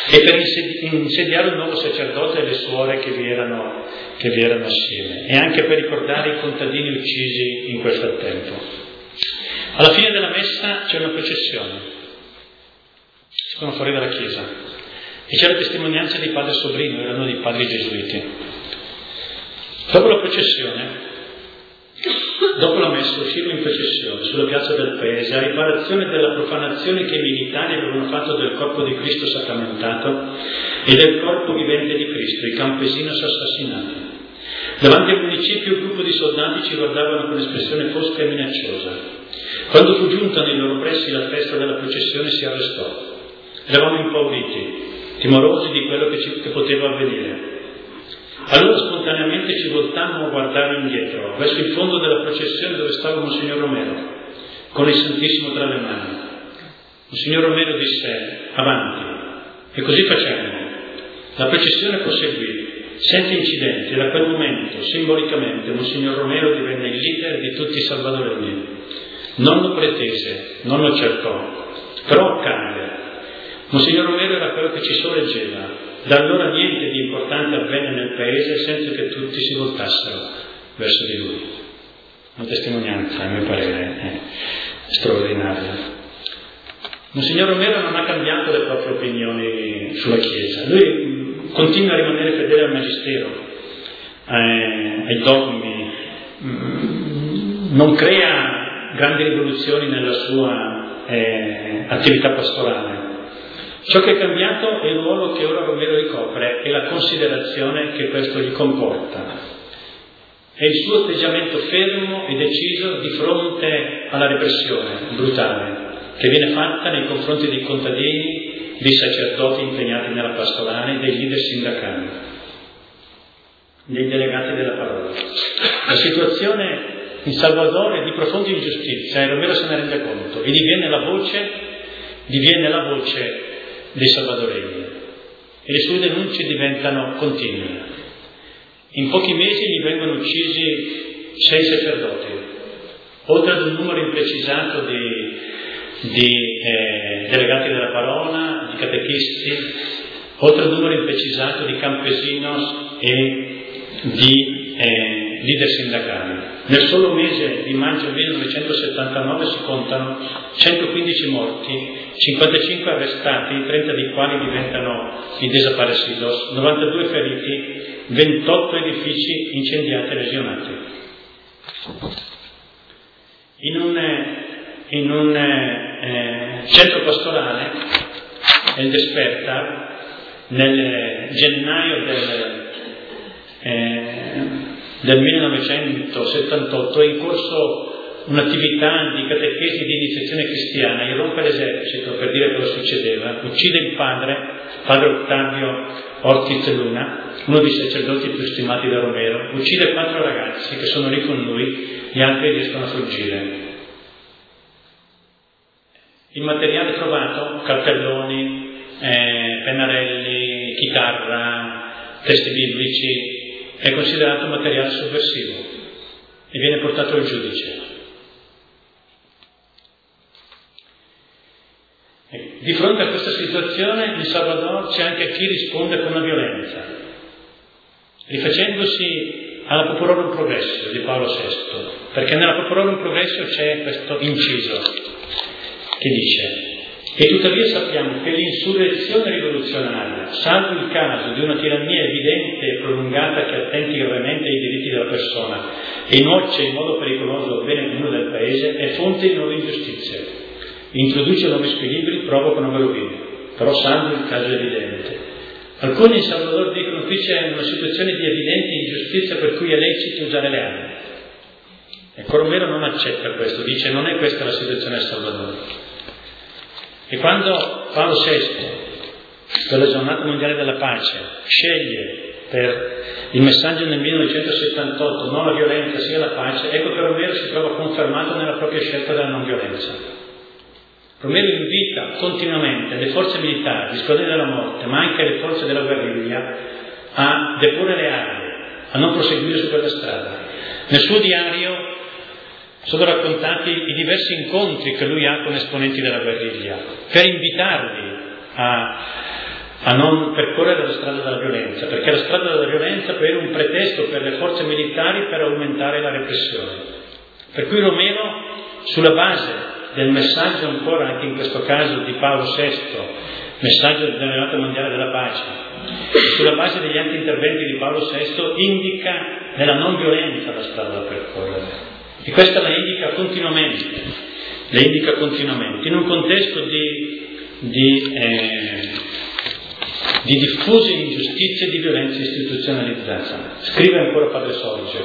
e per insediare un nuovo sacerdote e le suore che vi erano assieme, e anche per ricordare i contadini uccisi in quel frattempo. Alla fine della messa c'è una processione, si sono fuori dalla chiesa, e c'è la testimonianza di padre Sobrino, erano dei padri gesuiti. Dopo la processione, dopo la messa, uscirono in processione sulla piazza del paese a riparazione della profanazione che i militari avevano fatto del corpo di Cristo sacramentato e del corpo vivente di Cristo, i campesinos assassinati. Davanti al municipio il gruppo di soldati ci guardavano con espressione fosca e minacciosa. Quando fu giunta nei loro pressi la festa della processione si arrestò. Eravamo impauriti, timorosi di quello che poteva avvenire. Allora spontaneamente ci voltammo a guardare indietro, verso il fondo della processione dove stava Monsignor Romero, con il Santissimo tra le mani. Monsignor Romero disse: avanti, e così facemmo. La processione proseguì, senza incidenti, e da quel momento, simbolicamente, Monsignor Romero divenne il leader di tutti i salvadoregni. Non lo pretese, non lo cercò, però accadde. Monsignor Romero era quello che ci sorreggeva. Da allora niente di importante avvenne nel paese senza che tutti si voltassero verso di lui. Una testimonianza, a mio parere, straordinaria. Monsignor Romero non ha cambiato le proprie opinioni sulla Chiesa. Lui continua a rimanere fedele al Magistero, ai dogmi, non crea grandi rivoluzioni nella sua attività pastorale. Ciò che è cambiato è il ruolo che ora Romero ricopre e la considerazione che questo gli comporta. È il suo atteggiamento fermo e deciso di fronte alla repressione brutale che viene fatta nei confronti dei contadini, dei sacerdoti impegnati nella pastorale, dei leader sindacali, dei delegati della parola. La situazione in Salvador è di profonda ingiustizia e Romero se ne rende conto e diviene la voce dei salvadoregni, e le sue denunce diventano continue. In pochi mesi gli vengono uccisi 6 sacerdoti, oltre ad un numero imprecisato di delegati della parola, di catechisti, oltre ad un numero imprecisato di campesinos e di leader sindacali. Nel solo mese di maggio 1979 si contano 115 morti, 55 arrestati, 30 dei quali diventano i desaparecidos, 92 feriti, 28 edifici incendiati e lesionati. In un centro pastorale, El Despertar, nel gennaio del 1978 è in corso un'attività di catechesi di iniziazione cristiana. Irrompe l'esercito per dire cosa succedeva, uccide il padre Ottavio Ortiz Luna, uno dei sacerdoti più stimati da Romero, uccide 4 ragazzi che sono lì con lui, gli altri riescono a fuggire. Il materiale trovato, cartelloni, pennarelli, chitarra, testi biblici, è considerato materiale sovversivo e viene portato al giudice. Di fronte a questa situazione in Salvador c'è anche chi risponde con la violenza, rifacendosi alla Populorum Progressio di Paolo VI, perché nella Populorum Progressio c'è questo inciso che dice: e tuttavia sappiamo che l'insurrezione rivoluzionaria, salvo il caso di una tirannia evidente e prolungata che attenti gravemente ai diritti della persona e nuoce in modo pericoloso al bene comune del paese, è fonte di nuove ingiustizie. Introduce nuovi squilibri, provocano rovine, però salvo il caso evidente. Alcuni in Salvador dicono qui c'è una situazione di evidente ingiustizia per cui è lecito usare le armi. Ecco, Romero non accetta questo, dice non è questa la situazione a Salvador. E quando Paolo VI, per la giornata mondiale della pace, sceglie per il messaggio nel 1978 non la violenza sia la pace, ecco che Romero si trova confermato nella propria scelta della non violenza. Romero invita continuamente le forze militari, gli squadroni della morte, ma anche le forze della guerriglia a deporre le armi, a non proseguire su quella strada. Nel suo diario sono raccontati i diversi incontri che lui ha con esponenti della guerriglia per invitarli a a non percorrere la strada della violenza, perché la strada della violenza poi era un pretesto per le forze militari per aumentare la repressione. Per cui Romero, sulla base del messaggio ancora anche in questo caso di Paolo VI, messaggio del Relato Mondiale della Pace, sulla base degli anti-interventi di Paolo VI, indica nella non violenza la strada da percorrere. E questa la indica continuamente, in un contesto di diffuse ingiustizie e di violenza istituzionalizzata. Scrive ancora Padre Sorge,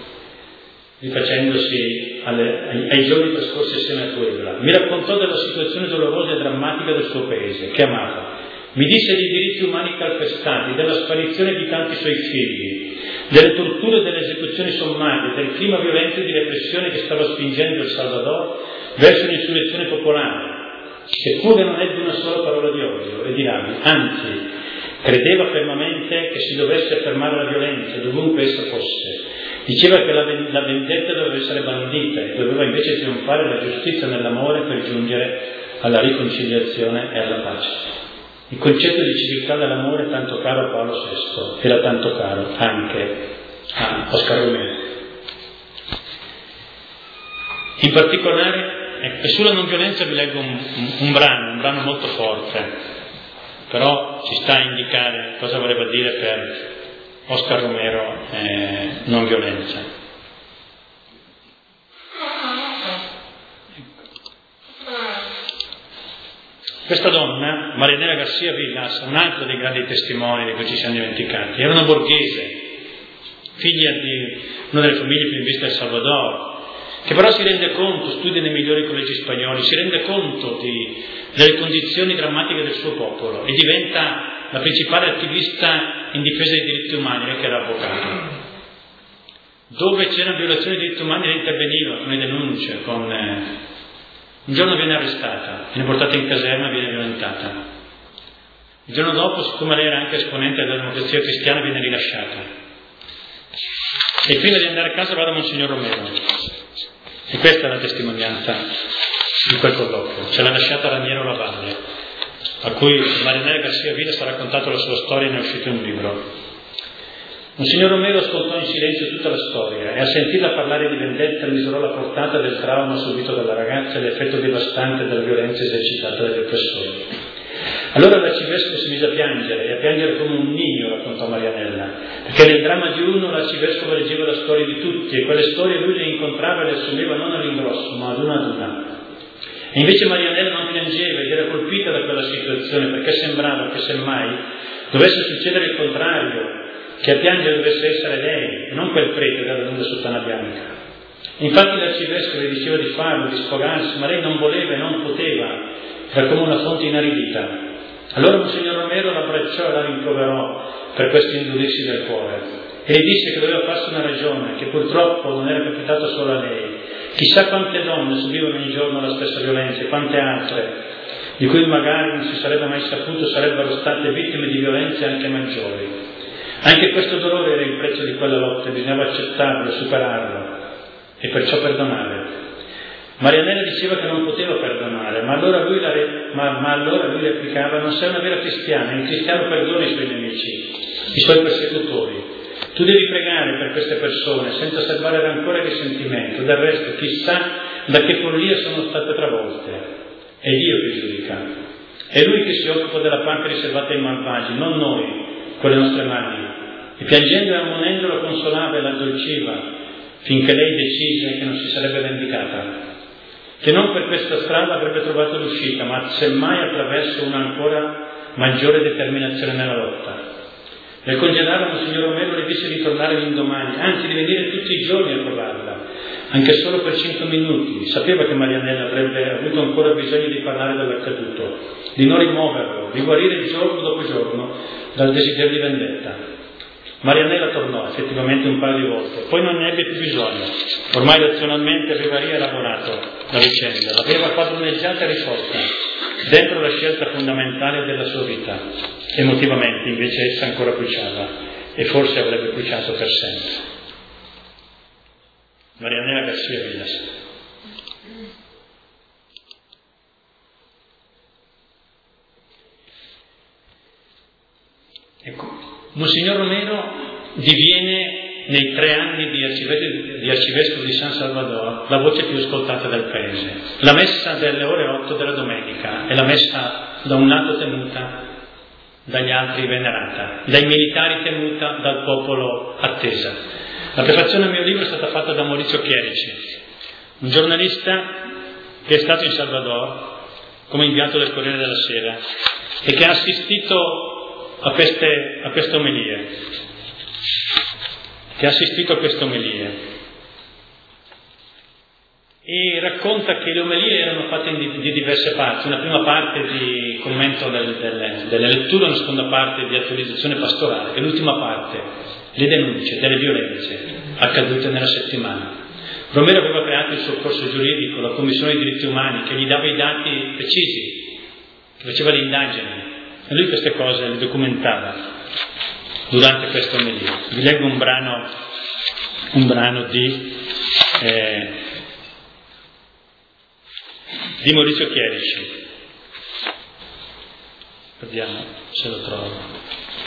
rifacendosi ai giorni trascorsi assieme a Puebla. Mi raccontò della situazione dolorosa e drammatica del suo paese, che amava. Mi disse dei diritti umani calpestati, della sparizione di tanti suoi figli, delle torture e delle esecuzioni sommarie, del clima violento e di repressione che stava spingendo El Salvador verso un'insurrezione popolare, eppure non ebbe una sola parola di odio e di rabbia, anzi, credeva fermamente che si dovesse fermare la violenza dovunque essa fosse. Diceva che la vendetta doveva essere bandita e doveva invece trionfare la giustizia nell'amore per giungere alla riconciliazione e alla pace. Il concetto di civiltà dell'amore tanto caro a Paolo VI era tanto caro anche a Oscar Romero. In particolare, e sulla non violenza vi leggo un brano molto forte, però ci sta a indicare cosa voleva dire per Oscar Romero non violenza. Questa donna, Marianela García Villas, un altro dei grandi testimoni di cui ci siamo dimenticati, era una borghese, figlia di una delle famiglie più in vista del Salvador, che però si rende conto, studia nei migliori collegi spagnoli, si rende conto delle condizioni drammatiche del suo popolo e diventa la principale attivista in difesa dei diritti umani, anche era avvocato. Dove c'erano violazioni dei diritti umani lei interveniva con le denunce, un giorno viene arrestata, viene portata in caserma e viene violentata. Il giorno dopo, siccome lei era anche esponente della Democrazia Cristiana, viene rilasciata. E prima di andare a casa va da Monsignor Romero. E questa è la testimonianza di quel colloquio. Ce l'ha lasciata Raniero Lavalle, a cui Marianela García Villas ha raccontato la sua storia e ne è uscito un libro. Monsignor Romero ascoltò in silenzio tutta la storia e a sentirla parlare di vendetta misurò la portata del trauma subito dalla ragazza e l'effetto devastante della violenza esercitata dagli oppressori. Allora l'arcivescovo si mise a piangere come un niño, raccontò Marianella, perché nel dramma di uno l'arcivescovo leggeva la storia di tutti e quelle storie lui le incontrava e le assumeva non all'ingrosso ma ad una. E invece Marianella non piangeva ed era colpita da quella situazione perché sembrava che semmai dovesse succedere il contrario, che a piangere dovesse essere lei e non quel prete dalla lunga sottana bianca. Infatti l'arcivescovo le diceva di farlo, di sfogarsi, ma lei non voleva e non poteva, era come una fonte inaridita. Allora Monsignor Romero l'abbracciò e la rimproverò per questo indurirsi del cuore e le disse che doveva farsi una ragione, che purtroppo non era capitato solo a lei. Chissà quante donne subivano ogni giorno la stessa violenza e quante altre, di cui magari non si sarebbe mai saputo, sarebbero state vittime di violenze anche maggiori. Anche questo dolore era il prezzo di quella lotta, bisognava accettarlo, superarlo e perciò perdonare. Marianella diceva che non poteva perdonare, ma allora lui le applicava: non sei una vera cristiana, il cristiano perdona i suoi nemici, i suoi persecutori. Tu devi pregare per queste persone senza serbare rancore e risentimento, del resto chissà da che follia sono state travolte. È Dio che giudica, è Lui che si occupa della parte riservata ai malvagi, non noi con le nostre mani. E piangendo e ammonendo la consolava e la addolciva finché lei decise che non si sarebbe vendicata, che non per questa strada avrebbe trovato l'uscita, ma semmai attraverso una ancora maggiore determinazione nella lotta. Nel congedarla Monsignor Romero le disse di tornare l'indomani, anzi di venire tutti i giorni a trovarla, anche solo per 5 minuti. Sapeva che Marianella avrebbe avuto ancora bisogno di parlare dell'accaduto, di non rimuoverlo, di guarire giorno dopo giorno dal desiderio di vendetta. Marianella tornò effettivamente un paio di volte, poi non ne ebbe più bisogno. Ormai razionalmente aveva rielaborato la vicenda, l'aveva padroneggiata e risolta, dentro la scelta fondamentale della sua vita. Emotivamente invece essa ancora bruciava, e forse avrebbe bruciato per sempre. Marianela García Villas. Ecco, Monsignor Romero diviene nei 3 anni di arcivescovo di San Salvador la voce più ascoltata del paese. La messa delle ore 8 della domenica è la messa da un lato temuta, dagli altri venerata, dai militari temuta, dal popolo attesa. La prefazione al mio libro è stata fatta da Maurizio Chierici, un giornalista che è stato in Salvador come inviato del Corriere della Sera e che ha assistito a queste omelie. E racconta che le omelie erano fatte di diverse parti, una prima parte di commento delle letture, una seconda parte di attualizzazione pastorale e l'ultima parte le denunce delle violenze accadute nella settimana. Romero aveva creato il suo corso giuridico, la Commissione dei diritti umani, che gli dava i dati precisi, che faceva le indagini, e lui queste cose le documentava durante questa omelia. Vi leggo un brano di Maurizio Chierici. Vediamo se lo trovo.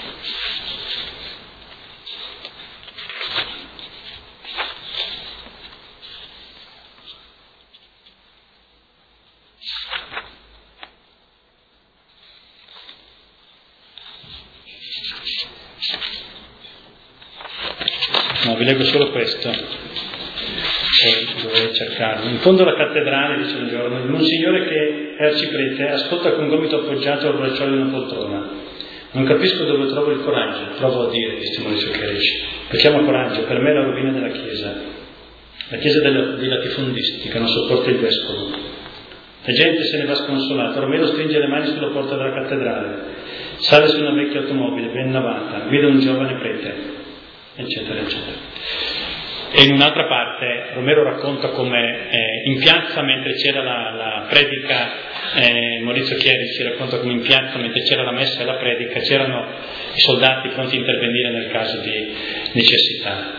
No, vi leggo solo questo, dovrei cercarlo. In fondo alla cattedrale, dice un giorno, il monsignore che è arciprete ascolta con gomito appoggiato al bracciolo di una poltrona. Non capisco dove trovo il coraggio, provo a dire, dice Maurizio Chierici. Lo chiamo coraggio, per me è la rovina della Chiesa. La Chiesa dei latifondisti che non sopporta il vescovo. La gente se ne va sconsolata. Romero stringe le mani sulla porta della cattedrale, sale su una vecchia automobile ben lavata, guida un giovane prete, eccetera, eccetera. E in un'altra parte Romero racconta come in piazza, mentre c'era la predica, Maurizio Chierici racconta come in piazza, mentre c'era la messa e la predica, c'erano i soldati pronti a intervenire nel caso di necessità.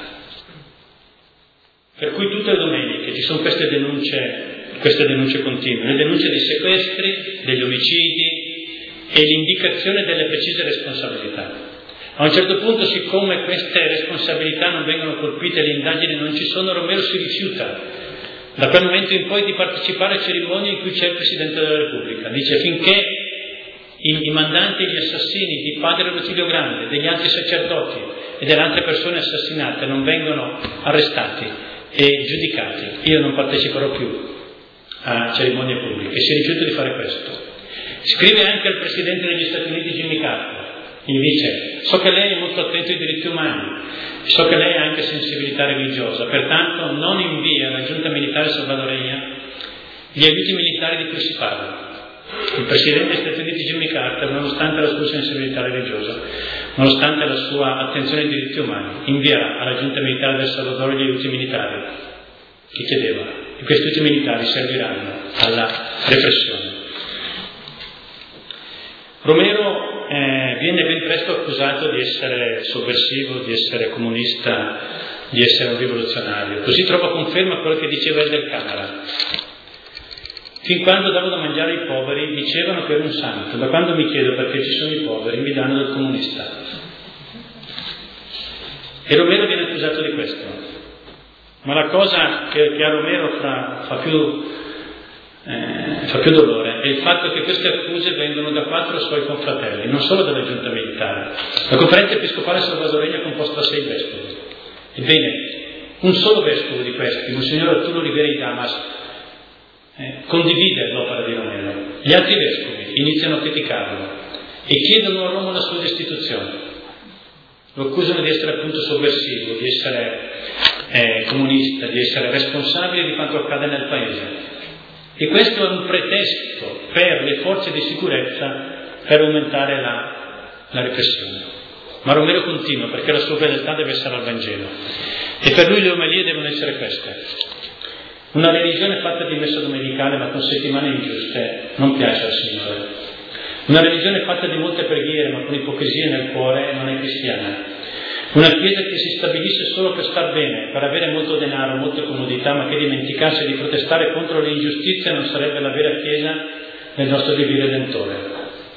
Per cui tutte le domeniche ci sono queste denunce continue, le denunce dei sequestri, degli omicidi e l'indicazione delle precise responsabilità. A un certo punto, siccome queste responsabilità non vengono colpite, le indagini non ci sono, Romero si rifiuta da quel momento in poi di partecipare a cerimonie in cui c'è il Presidente della Repubblica. Dice: finché i mandanti e gli assassini di padre Rutilio Grande, degli altri sacerdoti e delle altre persone assassinate non vengono arrestati e giudicati, io non parteciperò più a cerimonie pubbliche. E si rifiuta di fare questo. Scrive anche al Presidente degli Stati Uniti Jimmy Carter. Gli dice: so che lei è molto attento ai diritti umani, so che lei ha anche sensibilità religiosa, pertanto non invia alla giunta militare salvadoregna gli aiuti militari di cui si parla. Il Presidente degli Stati Uniti Jimmy Carter, nonostante la sua sensibilità religiosa, nonostante la sua attenzione ai diritti umani, invierà alla giunta militare del Salvador gli aiuti militari che chiedeva, e questi aiuti militari serviranno alla repressione. Romero viene ben presto accusato di essere sovversivo, di essere comunista, di essere un rivoluzionario. Così trova conferma quello che diceva Elder Camara. Fin quando davo da mangiare ai poveri dicevano che ero un santo, da quando mi chiedo perché ci sono i poveri mi danno del comunista. E Romero viene accusato di questo. Ma la cosa che a Romero fa più dolore è il fatto che queste accuse vengono da 4 suoi confratelli, non solo dalla giunta militare. La conferenza episcopale salvadoregna è composta da 6 vescovi. Ebbene, un solo vescovo di questi, Monsignor Arturo Rivera y Damas, condivide l'opera di Romero. Gli altri vescovi iniziano a criticarlo e chiedono a Roma la sua destituzione. Lo accusano di essere appunto sovversivo, di essere comunista, di essere responsabile di quanto accade nel paese. E questo è un pretesto per le forze di sicurezza per aumentare la repressione. Ma Romero continua, perché la sua fedeltà deve essere al Vangelo. E per lui le omelie devono essere queste. Una religione fatta di messa domenicale ma con settimane ingiuste non piace al Signore. Una religione fatta di molte preghiere ma con ipocrisia nel cuore non è cristiana. Una Chiesa che si stabilisce solo per star bene, per avere molto denaro, molte comodità, ma che dimenticasse di protestare contro le ingiustizie non sarebbe la vera Chiesa del nostro Dio Redentore.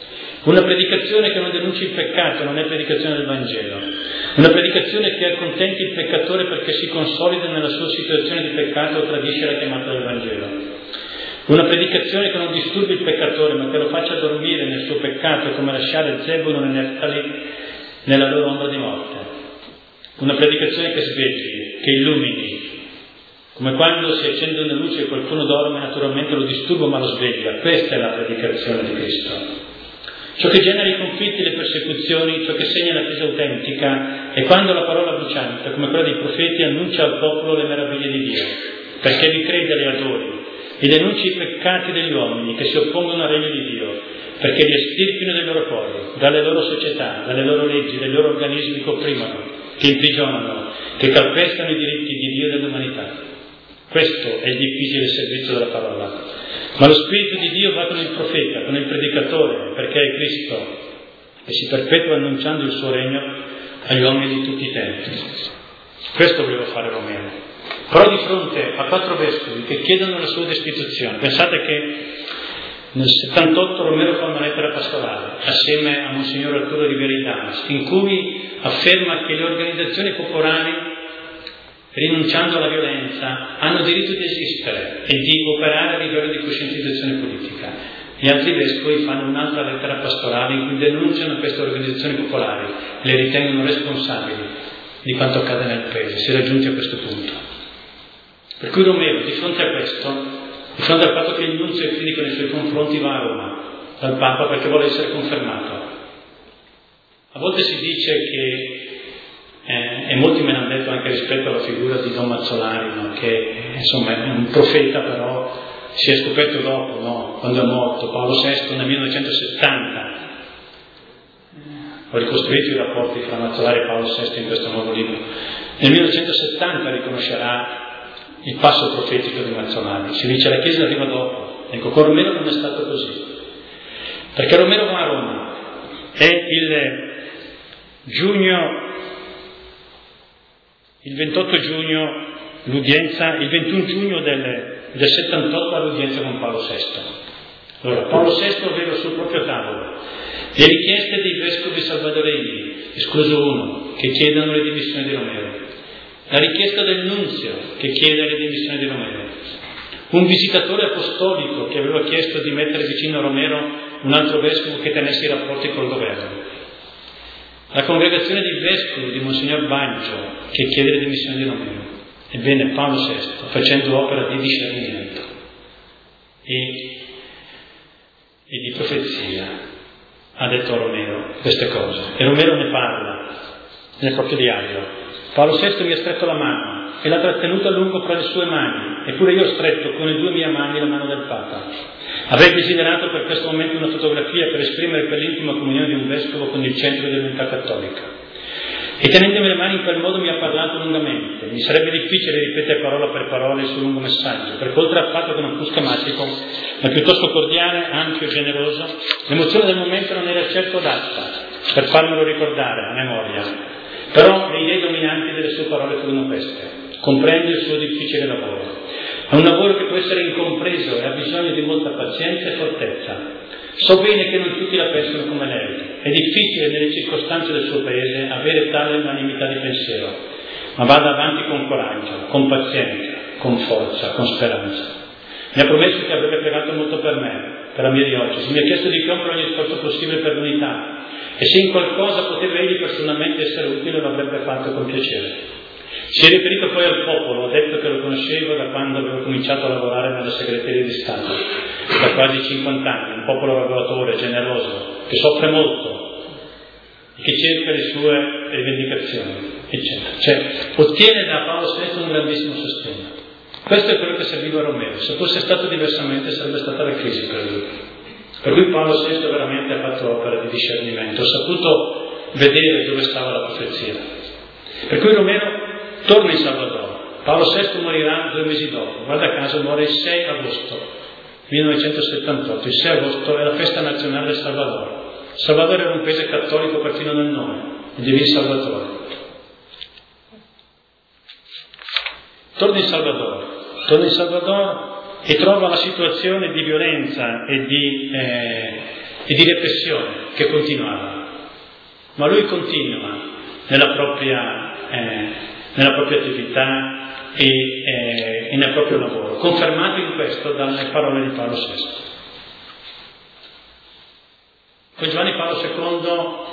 Una predicazione che non denunci il peccato non è predicazione del Vangelo. Una predicazione che accontenti il peccatore perché si consolida nella sua situazione di peccato tradisce la chiamata del Vangelo. Una predicazione che non disturbi il peccatore ma che lo faccia dormire nel suo peccato è come lasciare Zebulon e Neftali nella loro ombra di morte. Una predicazione che svegli, che illumini, come quando si accende una luce e qualcuno dorme, naturalmente lo disturba ma lo sveglia. Questa è la predicazione di Cristo. Ciò che genera i conflitti e le persecuzioni, ciò che segna la Chiesa autentica, è quando la parola bruciante, come quella dei profeti, annuncia al popolo le meraviglie di Dio, perché li crede e li adori, e denunci i peccati degli uomini che si oppongono al regno di Dio, perché li estirpino dai loro cuori, dalle loro società, dalle loro leggi, dai loro organismi che opprimono, che imprigionano, che calpestano i diritti di Dio e dell'umanità. Questo è il difficile servizio della parola. Ma lo Spirito di Dio va con il profeta, con il predicatore, perché è Cristo e si perpetua annunciando il suo regno agli uomini di tutti i tempi. Questo voleva fare Romero. Però di fronte a 4 vescovi che chiedono la sua destituzione, pensate che nel 78 Romero fa una lettera pastorale assieme a Monsignor Arturo Riveri Damas, in cui afferma che le organizzazioni popolari, rinunciando alla violenza, hanno diritto di esistere e di operare a livello di coscientizzazione politica. Gli altri vescovi fanno un'altra lettera pastorale in cui denunciano queste organizzazioni popolari e le ritengono responsabili di quanto accade nel Paese. Si è raggiunti a questo punto. Per cui Romero, di fronte a questo, di fronte al fatto che il nunzio è critico nei suoi confronti, va a Roma dal Papa perché vuole essere confermato. A volte si dice che e molti me ne hanno detto anche rispetto alla figura di Don Mazzolari, no? Che insomma è un profeta, però si è scoperto dopo, no? Quando è morto Paolo VI nel 1970. Ho ricostruito i rapporti fra Mazzolari e Paolo VI in questo nuovo libro. Nel 1970 riconoscerà il passo profetico di Mazzolari. Si dice la Chiesa arriva dopo. Ecco, con Romero non è stato così, perché Romero va a Roma e il 28 giugno l'udienza, il 21 giugno del 78 all'udienza con Paolo VI. Allora, Paolo VI aveva sul proprio tavolo le richieste dei vescovi salvadoregni, escluso uno, che chiedono le dimissioni di Romero, la richiesta del nunzio che chiede le dimissioni di Romero, un visitatore apostolico che aveva chiesto di mettere vicino a Romero un altro vescovo che tenesse i rapporti col governo, la congregazione di vescovi di Monsignor Baggio che chiede le dimissioni di Romero. Ebbene, Paolo VI, facendo opera di discernimento e di profezia, ha detto a Romero queste cose. E Romero ne parla nel proprio diario. Paolo VI mi ha stretto la mano e l'ha trattenuta a lungo fra le sue mani, eppure io ho stretto con le 2 mie mani la mano del Papa. Avrei desiderato per questo momento una fotografia per esprimere quell'intima comunione di un vescovo con il centro dell'unità cattolica. E tenendomi le mani in quel modo mi ha parlato lungamente. Mi sarebbe difficile ripetere parola per parola il suo lungo messaggio, perché oltre al fatto che non fu schematico, ma piuttosto cordiale, ampio e generoso, l'emozione del momento non era certo adatta per farmelo ricordare a memoria. Però le idee dominanti delle sue parole furono queste. Comprendo il suo difficile lavoro. È un lavoro che può essere incompreso e ha bisogno di molta pazienza e fortezza. So bene che non tutti la pensano come lei. È difficile nelle circostanze del suo paese avere tale unanimità di pensiero, ma vada avanti con coraggio, con pazienza, con forza, con speranza. Mi ha promesso che avrebbe pregato molto per me, per la mia diocesi. Mi ha chiesto di compiere ogni sforzo possibile per l'unità e se in qualcosa poteva egli personalmente essere utile lo avrebbe fatto con piacere. Si è riferito poi al popolo, ha detto che lo conoscevo da quando avevo cominciato a lavorare nella segreteria di Stato, da quasi 50 anni, un popolo lavoratore, generoso, che soffre molto e che cerca le sue rivendicazioni, eccetera. Cioè, ottiene da Paolo VI un grandissimo sostegno. Questo è quello che serviva a Romero. Se fosse stato diversamente sarebbe stata la crisi per lui. Per cui Paolo VI veramente ha fatto opera di discernimento, ha saputo vedere dove stava la profezia. Per cui Romero torna in Salvador. Paolo VI morirà 2 mesi dopo. Guarda caso, muore il 6 agosto 1978. Il 6 agosto è la festa nazionale del Salvador. Salvador era un paese cattolico perfino nel nome, il Divin Salvatore. Torna in Salvador e trova la situazione di violenza e e di repressione che continuava. Ma lui continua nella propria attività e nel proprio lavoro, confermato in questo dalle parole di Paolo VI. Con Giovanni Paolo II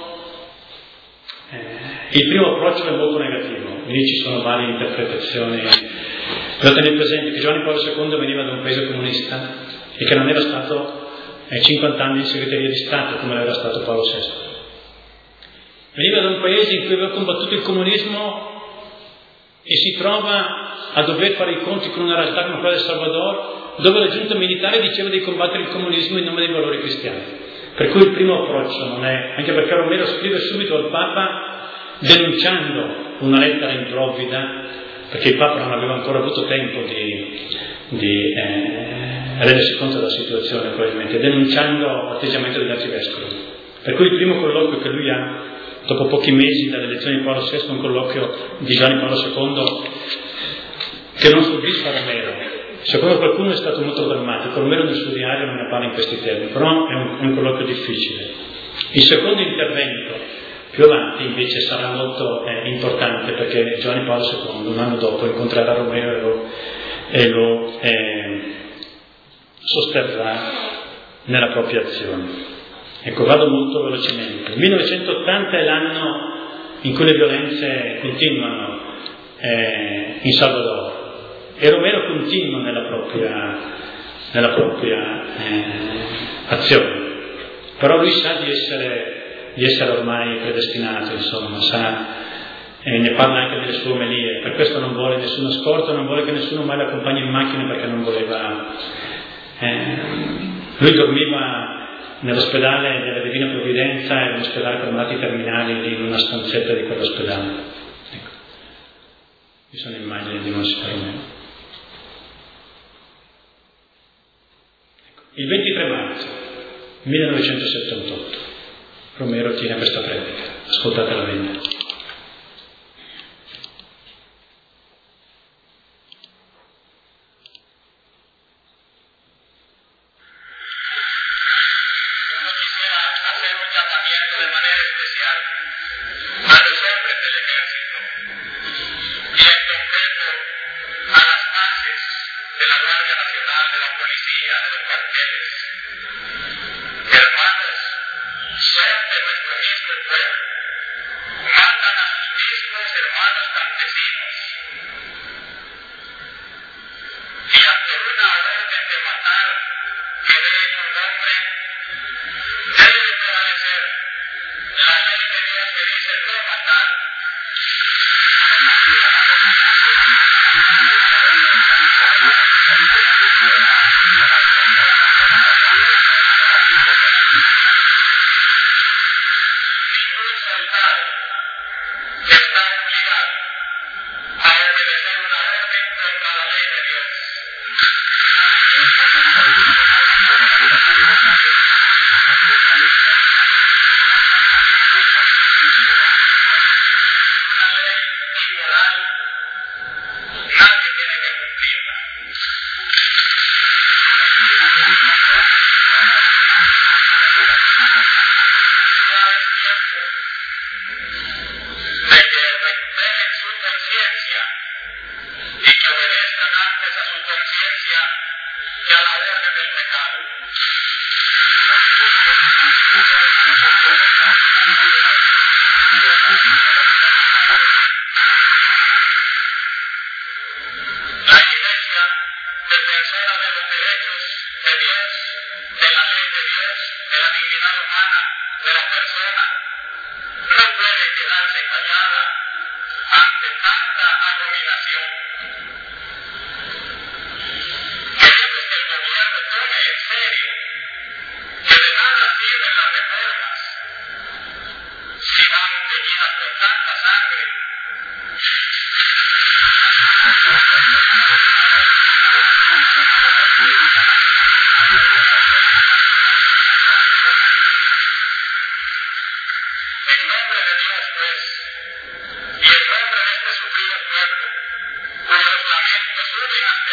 il primo approccio è molto negativo, lì ci sono varie interpretazioni. Però tenete presente che Giovanni Paolo II veniva da un paese comunista e che non era stato 50 anni in segreteria di Stato come era stato Paolo VI. Veniva da un paese in cui aveva combattuto il comunismo e si trova a dover fare i conti con una realtà come quella del Salvador, dove la giunta militare diceva di combattere il comunismo in nome dei valori cristiani. Per cui il primo approccio non è, anche perché Romero scrive subito al Papa denunciando una lettera improvvida, perché il Papa non aveva ancora avuto tempo di rendersi conto della situazione, probabilmente, denunciando l'atteggiamento degli arcivescovi. Per cui il primo colloquio che lui ha, dopo pochi mesi dalle elezioni di Paolo VI, è un colloquio di Giovanni Paolo II che non soddisfa Romero. Secondo qualcuno è stato molto drammatico, Romero nel suo diario non ne parla in questi termini, però è un colloquio difficile. Il secondo intervento, più avanti, invece sarà molto importante, perché Giovanni Paolo II, un anno dopo, incontrerà Romero e lo sosterrà nella propria azione. Ecco, vado molto velocemente. Il 1980 è l'anno in cui le violenze continuano in Salvador e Romero continua nella propria azione, però lui sa di essere ormai predestinato, insomma, ne parla anche nelle sue omelie, per questo non vuole nessuna scorta, non vuole che nessuno mai l'accompagni in macchina, perché non voleva. Lui dormiva nell'ospedale della Divina Provvidenza, è un ospedale per malati terminali, lì in una stanzetta di quell'ospedale. Ecco. Ci sono immagini di Monsignor Romero. Il 23 marzo 1978 Romero tiene questa predica, ascoltatela bene.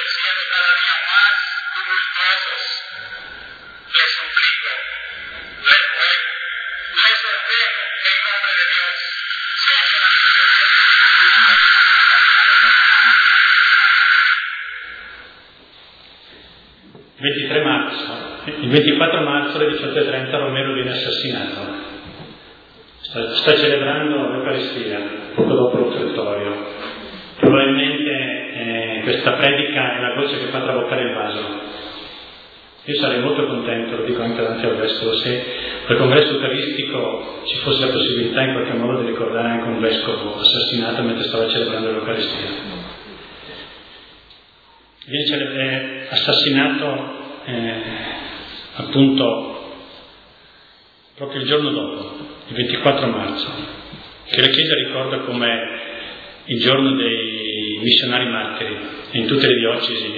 Le 23 marzo, il 24 marzo alle 18:30 Romero viene assassinato. Sta celebrando l'Eucaristia, poco dopo l'offertorio. Probabilmente questa predica è la goccia che fa traboccare il vaso. Io sarei molto contento, lo dico anche davanti al vescovo, se al congresso eucaristico ci fosse la possibilità in qualche modo di ricordare anche un vescovo assassinato mentre stava celebrando l'Eucaristia. Viene assassinato appunto proprio il giorno dopo, il 24 marzo, che la Chiesa ricorda come il giorno dei missionari martiri, e in tutte le diocesi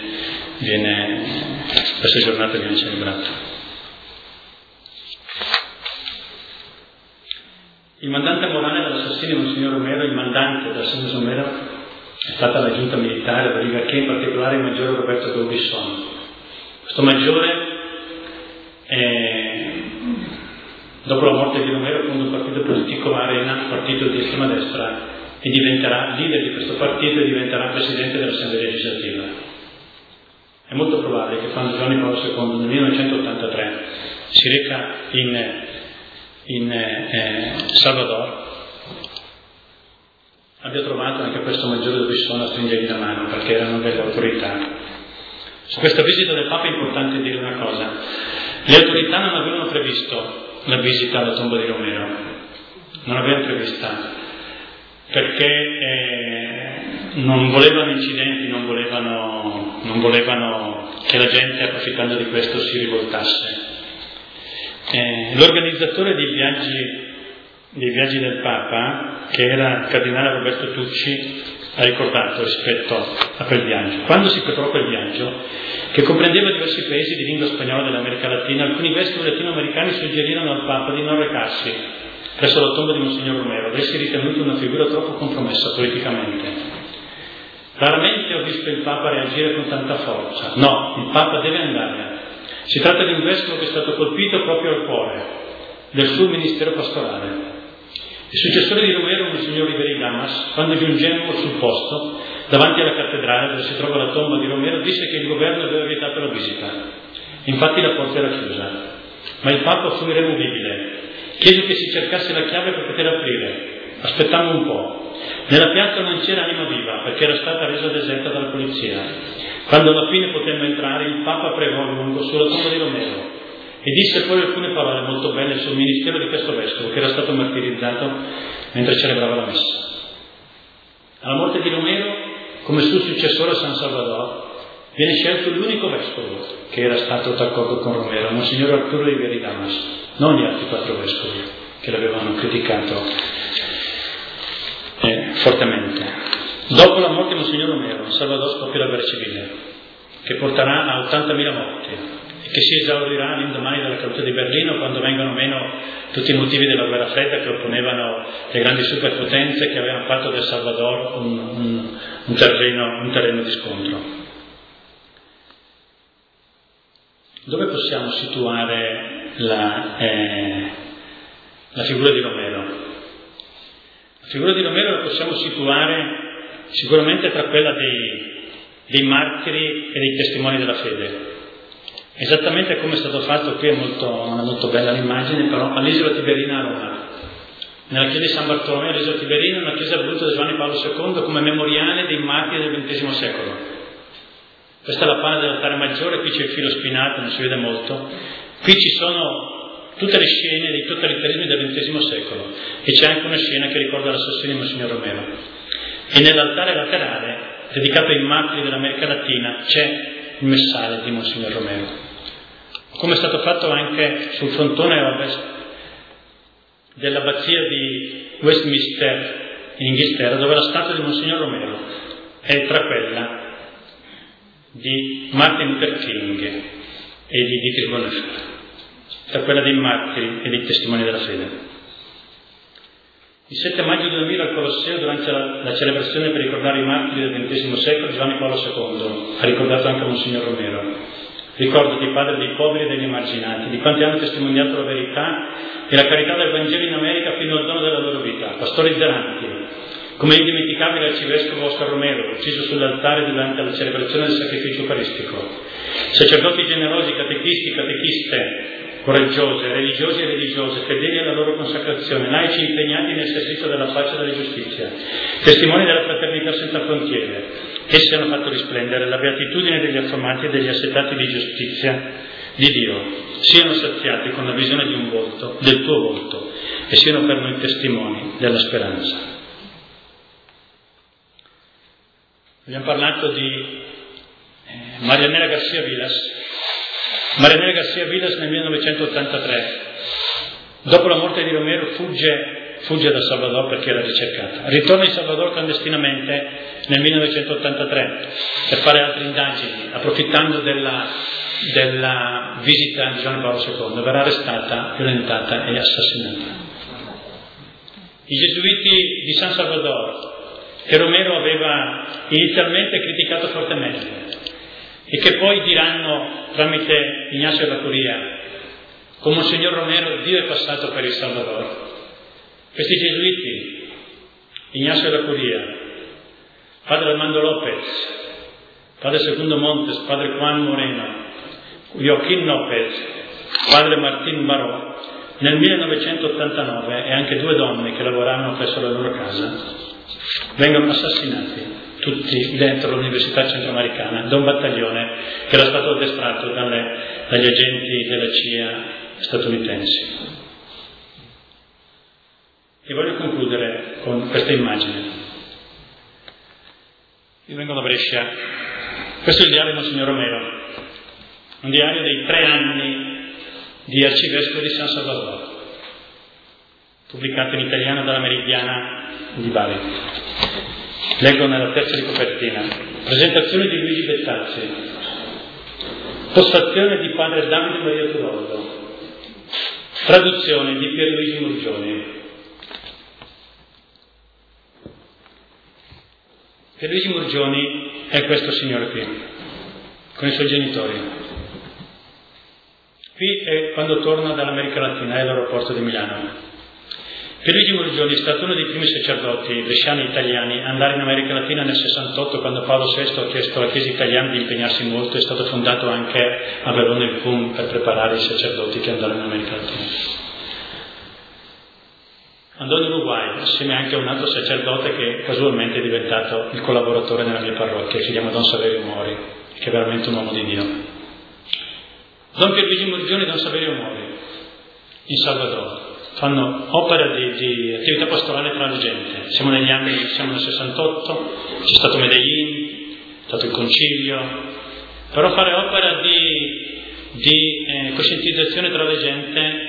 questa giornata viene celebrata. Il mandante morale dell'assassinio di Monsignor Romero, il mandante dell'assassinio di Romero, è stata la giunta militare, la Brigata, in particolare il maggiore Roberto Gaudisson. Questo maggiore, dopo la morte di Romero, fonda un partito politico, Arena, un partito di estrema destra, e diventerà leader di questo partito e diventerà presidente dell'Assemblea legislativa. È molto probabile che quando Giovanni Paolo II nel 1983 si reca in Salvador abbia trovato anche questo maggiore Gaudisson a stringergli la mano, perché erano delle autorità. Su questa visita del Papa è importante dire una cosa: le autorità non avevano previsto la visita alla tomba di Romero, non l'avevano prevista, perché non volevano incidenti, non volevano che la gente, approfittando di questo, si rivoltasse. L'organizzatore dei viaggi del Papa, che era il cardinale Roberto Tucci, ha ricordato rispetto a quel viaggio. Quando si preparò quel viaggio, che comprendeva diversi paesi di lingua spagnola dell'America Latina, alcuni vescovi latinoamericani suggerirono al Papa di non recarsi presso la tomba di Monsignor Romero, ad essi ritenuto una figura troppo compromessa politicamente. Raramente ho visto il Papa reagire con tanta forza. No, il Papa deve andare. Si tratta di un vescovo che è stato colpito proprio al cuore del suo ministero pastorale. Il successore di Romero, Monsignor Riveri Damas, quando giungemmo sul posto, davanti alla cattedrale dove si trova la tomba di Romero, disse che il governo aveva vietato la visita. Infatti la porta era chiusa. Ma il Papa fu irremovibile. Chiese che si cercasse la chiave per poter aprire. Aspettammo un po'. Nella piazza non c'era anima viva, perché era stata resa deserta dalla polizia. Quando alla fine potemmo entrare, il Papa pregò a lungo sulla tomba di Romero e disse poi alcune parole molto belle sul ministero di questo vescovo, che era stato martirizzato mentre celebrava la messa. Alla morte di Romero, come suo successore a San Salvador, viene scelto l'unico vescovo che era stato d'accordo con Romero, Monsignor Arturo Riveri Damas, non gli altri 4 vescovi che l'avevano criticato fortemente. Dopo la morte di Monsignor Romero, in Salvador scoppia la guerra civile, che porterà a 80.000 morti e che si esaurirà all'indomani della caduta di Berlino, quando vengono meno tutti i motivi della guerra fredda che opponevano le grandi superpotenze che avevano fatto del Salvador un terreno di scontro. Dove possiamo situare la figura di Romero? La figura di Romero la possiamo situare sicuramente tra quella dei martiri e dei testimoni della fede. Esattamente come è stato fatto qui, non è molto bella l'immagine, però all'Isola Tiberina a Roma. Nella chiesa di San Bartolomeo all'Isola Tiberina, una chiesa voluta da Giovanni Paolo II come memoriale dei martiri del XX secolo. Questa è la pala dell'altare maggiore, qui c'è il filo spinato, non si vede molto. Qui ci sono tutte le scene dei totalitarismi del XX secolo e c'è anche una scena che ricorda l'assassinio di Monsignor Romero. E nell'altare laterale, dedicato ai martiri dell'America Latina, c'è il messale di Monsignor Romero. Come è stato fatto anche sul frontone ovest dell'abbazia di Westminster in Inghilterra, dove la statua di Monsignor Romero è tra quella di Martin Luther King e di Dietrich Bonhoeffer, tra quella dei martiri e dei testimoni della fede. Il 7 maggio 2000 al Colosseo, durante la celebrazione per ricordare i martiri del XX secolo, Giovanni Paolo II ha ricordato anche Monsignor Romero. Ricordati, Padre, dei poveri e degli emarginati, di quanti hanno testimoniato la verità e la carità del Vangelo in America fino al dono della loro vita, pastori zelanti, Come indimenticabile arcivescovo Oscar Romero, ucciso sull'altare durante la celebrazione del sacrificio eucaristico. Sacerdoti generosi, catechisti, catechiste, coraggiose, religiosi e religiose, fedeli alla loro consacrazione, laici impegnati nel servizio della pace e della giustizia, testimoni della fraternità senza frontiere. Essi hanno fatto risplendere la beatitudine degli affamati e degli assetati di giustizia di Dio. Siano saziati con la visione di un volto, del tuo volto, e siano per noi testimoni della speranza. Abbiamo parlato di Marianela García Vilas. Marianela García Vilas nel 1983, dopo la morte di Romero, fugge da Salvador perché era ricercata. Ritorna in Salvador clandestinamente nel 1983 per fare altre indagini, approfittando della visita di Giovanni Paolo II. Verrà arrestata, violentata e assassinata. I gesuiti di San Salvador, che Romero aveva inizialmente criticato fortemente e che poi diranno tramite Ignacio da Curia: con Monsignor Romero Dio è passato per il Salvador. Questi gesuiti, Ignacio da Curia, Padre Armando López, Padre Segundo Montes, Padre Juan Moreno, Joaquín López, Padre Martín Baró, nel 1989, e anche 2 donne che lavoravano presso la loro casa, vengono assassinati, tutti dentro l'Università Centroamericana, da un battaglione che era stato addestrato dagli agenti della CIA statunitensi. E voglio concludere con questa immagine. Io vengo da Brescia. Questo è il diario di Monsignor Romero, un diario dei 3 anni di arcivescovo di San Salvador, pubblicato in italiano dalla Meridiana di Bari. Leggo nella terza di copertina: presentazione di Luigi Bettazzi, postazione di padre Davide Maria Turoldo, traduzione di Pierluigi Murgioni. Pierluigi Murgioni è questo signore qui, con i suoi genitori. Qui è quando torna dall'America Latina, è all'aeroporto di Milano. Pierluigi Murgioni è stato uno dei primi sacerdoti bresciani italiani a andare in America Latina nel 68, quando Paolo VI ha chiesto alla Chiesa italiana di impegnarsi molto. È stato fondato anche a Verona il CUM per preparare i sacerdoti che andavano in America Latina. Andò in Uruguay assieme anche a un altro sacerdote che casualmente è diventato il collaboratore nella mia parrocchia, che si chiama Don Saverio Mori, che è veramente un uomo di Dio. Don Pierluigi Murgioni e Don Saverio Mori in Salvador fanno opera di attività pastorale tra la gente. Siamo nel 68, c'è stato Medellin, c'è stato il concilio, però fare opera di coscientizzazione tra la gente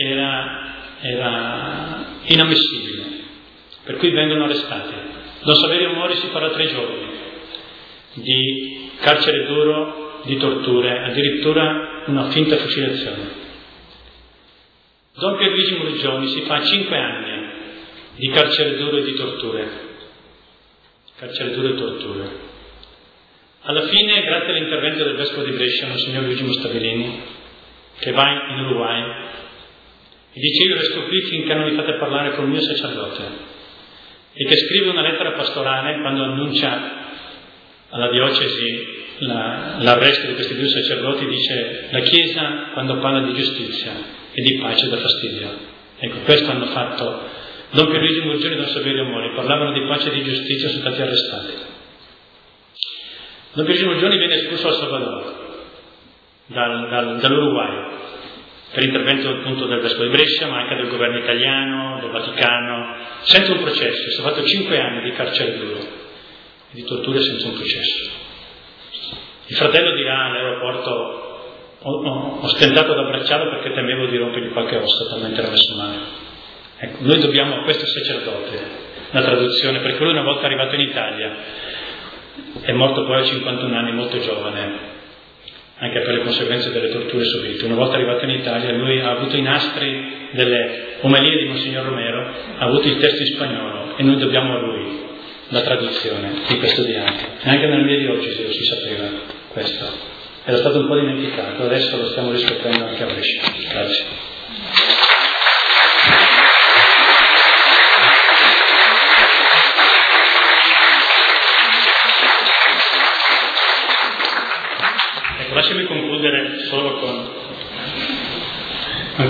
era inammissibile, per cui vengono arrestati. Don Saverio Mori si farà 3 giorni di carcere duro, di torture, addirittura una finta fucilazione. Don Pierluigi Murgioni si fa 5 anni di carcere duro e di torture. Carcere duro e torture. Alla fine, grazie all'intervento del vescovo di Brescia, Monsignor Luigi Mostabilini, che va in Uruguay e dice: io resto qui finché non mi fate parlare col mio sacerdote, e che scrive una lettera pastorale quando annuncia alla diocesi l'arresto di questi 2 sacerdoti. Dice: la Chiesa, quando parla di giustizia e di pace, dà fastidio. Ecco, questo hanno fatto Don Pierluigi Murgioni e Don Saverio Mori, parlavano di pace e di giustizia, sono stati arrestati. Don Pierluigi Murgioni viene espulso al Salvador dall'Uruguay per intervento appunto del vescovo di Brescia, ma anche del governo italiano, del Vaticano, senza un processo. Si è fatto 5 anni di carcere duro e di torture senza un processo. Il fratello dirà all'aeroporto: ho stentato ad abbracciarlo perché temevo di rompergli qualche ossa, talmente era messo male. Ecco, noi dobbiamo a questo sacerdote la traduzione, perché lui, una volta arrivato in Italia, è morto poi a 51 anni, molto giovane, anche per le conseguenze delle torture subite. Una volta arrivato in Italia, lui ha avuto i nastri delle omelie di Monsignor Romero, ha avuto il testo in spagnolo, e noi dobbiamo a lui la traduzione di questo diario. Neanche nella mia diocesi lo si sapeva questo. Era stato un po' dimenticato, adesso lo stiamo riscoprendo anche a Brescia. Grazie.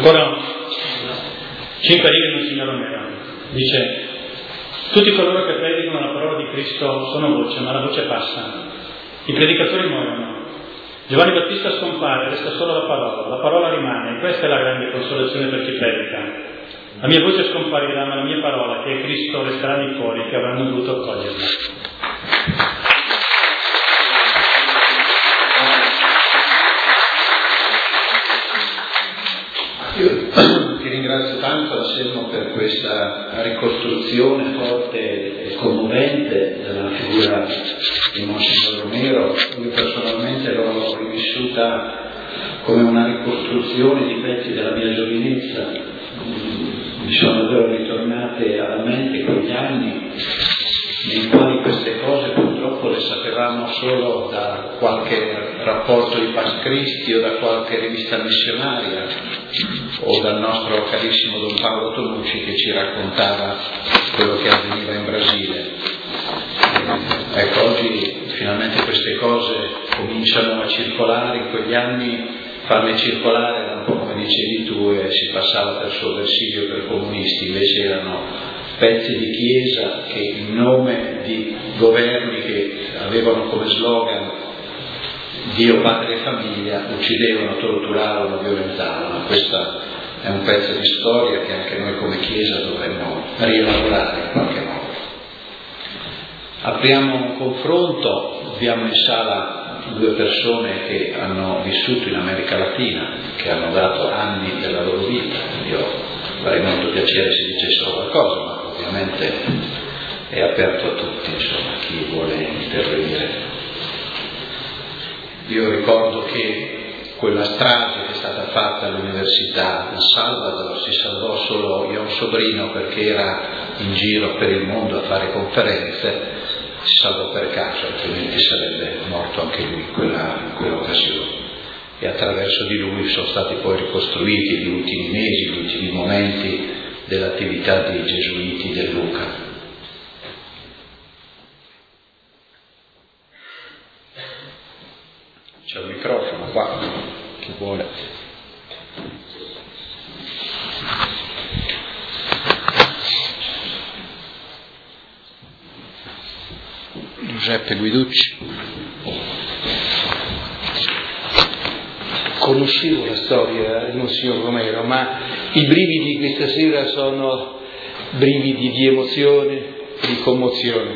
Ancora 5 righe di Monsignor Romero. Dice: tutti coloro che predicano la parola di Cristo sono voce, ma la voce passa. I predicatori muoiono. Giovanni Battista scompare, resta solo la parola rimane, e questa è la grande consolazione per chi predica. La mia voce scomparirà, ma la mia parola, che è Cristo, resterà nei cuori che avranno voluto accoglierla. Io ti ringrazio tanto, Anselmo, per questa ricostruzione forte e commovente della figura di Monsignor Romero. Io personalmente l'ho rivissuta come una ricostruzione di pezzi della mia giovinezza. Mi sono davvero ritornate alla mente quegli anni nei quali queste cose purtroppo le sapevamo solo da qualche rapporto di Pax Christi o da qualche rivista missionaria o dal nostro carissimo Don Paolo Tonucci che ci raccontava quello che avveniva in Brasile. Ecco, oggi finalmente queste cose cominciano a circolare. In quegli anni farle circolare era un po' come dicevi tu, e si passava per sovversivio per comunisti, invece erano pezzi di chiesa che in nome di governi che avevano come slogan Dio, Patria e Famiglia uccidevano, torturavano, violentavano. Questo è un pezzo di storia che anche noi come Chiesa dovremmo rielaborare in qualche modo. Apriamo un confronto, abbiamo in sala due persone che hanno vissuto in America Latina, che hanno dato anni della loro vita. Io avrei molto piacere se dicessero qualcosa, ma ovviamente è aperto a tutti, insomma, chi vuole intervenire. Io ricordo che quella strage che è stata fatta all'università in Salvador si salvò solo, io ho un sobrino perché era in giro per il mondo a fare conferenze, si salvò per caso, altrimenti sarebbe morto anche lui in quell'occasione. E attraverso di lui sono stati poi ricostruiti gli ultimi mesi, gli ultimi momenti dell'attività dei gesuiti del Luca. C'è un microfono qua, chi vuole. Giuseppe Guiducci. Conoscevo la storia di Monsignor Romero, ma i brividi questa sera sono brividi di emozione, di commozione.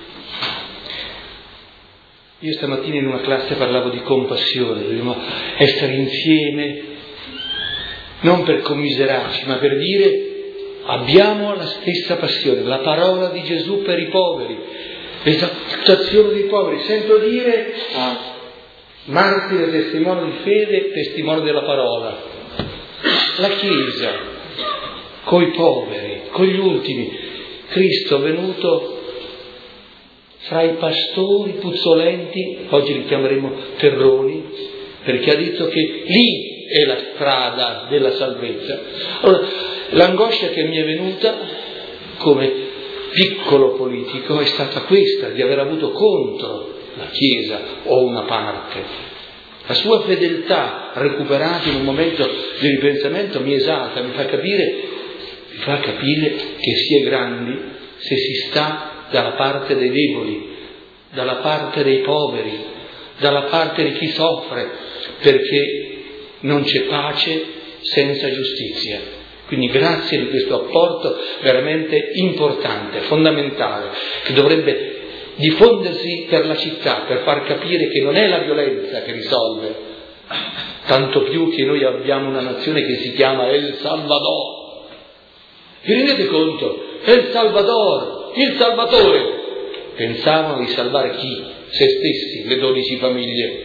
Io stamattina in una classe parlavo di compassione, dobbiamo essere insieme, non per commiserarci, ma per dire abbiamo la stessa passione, la parola di Gesù per i poveri, l'esaltazione dei poveri. Sento dire martire, testimone di fede, testimone della parola. La Chiesa, coi poveri, con gli ultimi. Cristo è venuto fra i pastori puzzolenti, oggi li chiameremo terroni, perché ha detto che lì è la strada della salvezza. Allora, l'angoscia che mi è venuta come piccolo politico è stata questa, di aver avuto contro la Chiesa o una parte. La sua fedeltà recuperata in un momento di ripensamento mi esalta, mi fa capire che si è grandi se si sta dalla parte dei deboli, dalla parte dei poveri, dalla parte di chi soffre, perché non c'è pace senza giustizia. Quindi grazie di questo apporto veramente importante, fondamentale, che dovrebbe diffondersi per la città, per far capire che non è la violenza che risolve, tanto più che noi abbiamo una nazione che si chiama El Salvador. Vi rendete conto? El Salvador, il Salvatore. Pensavano di salvare chi? Se stessi, le 12 famiglie.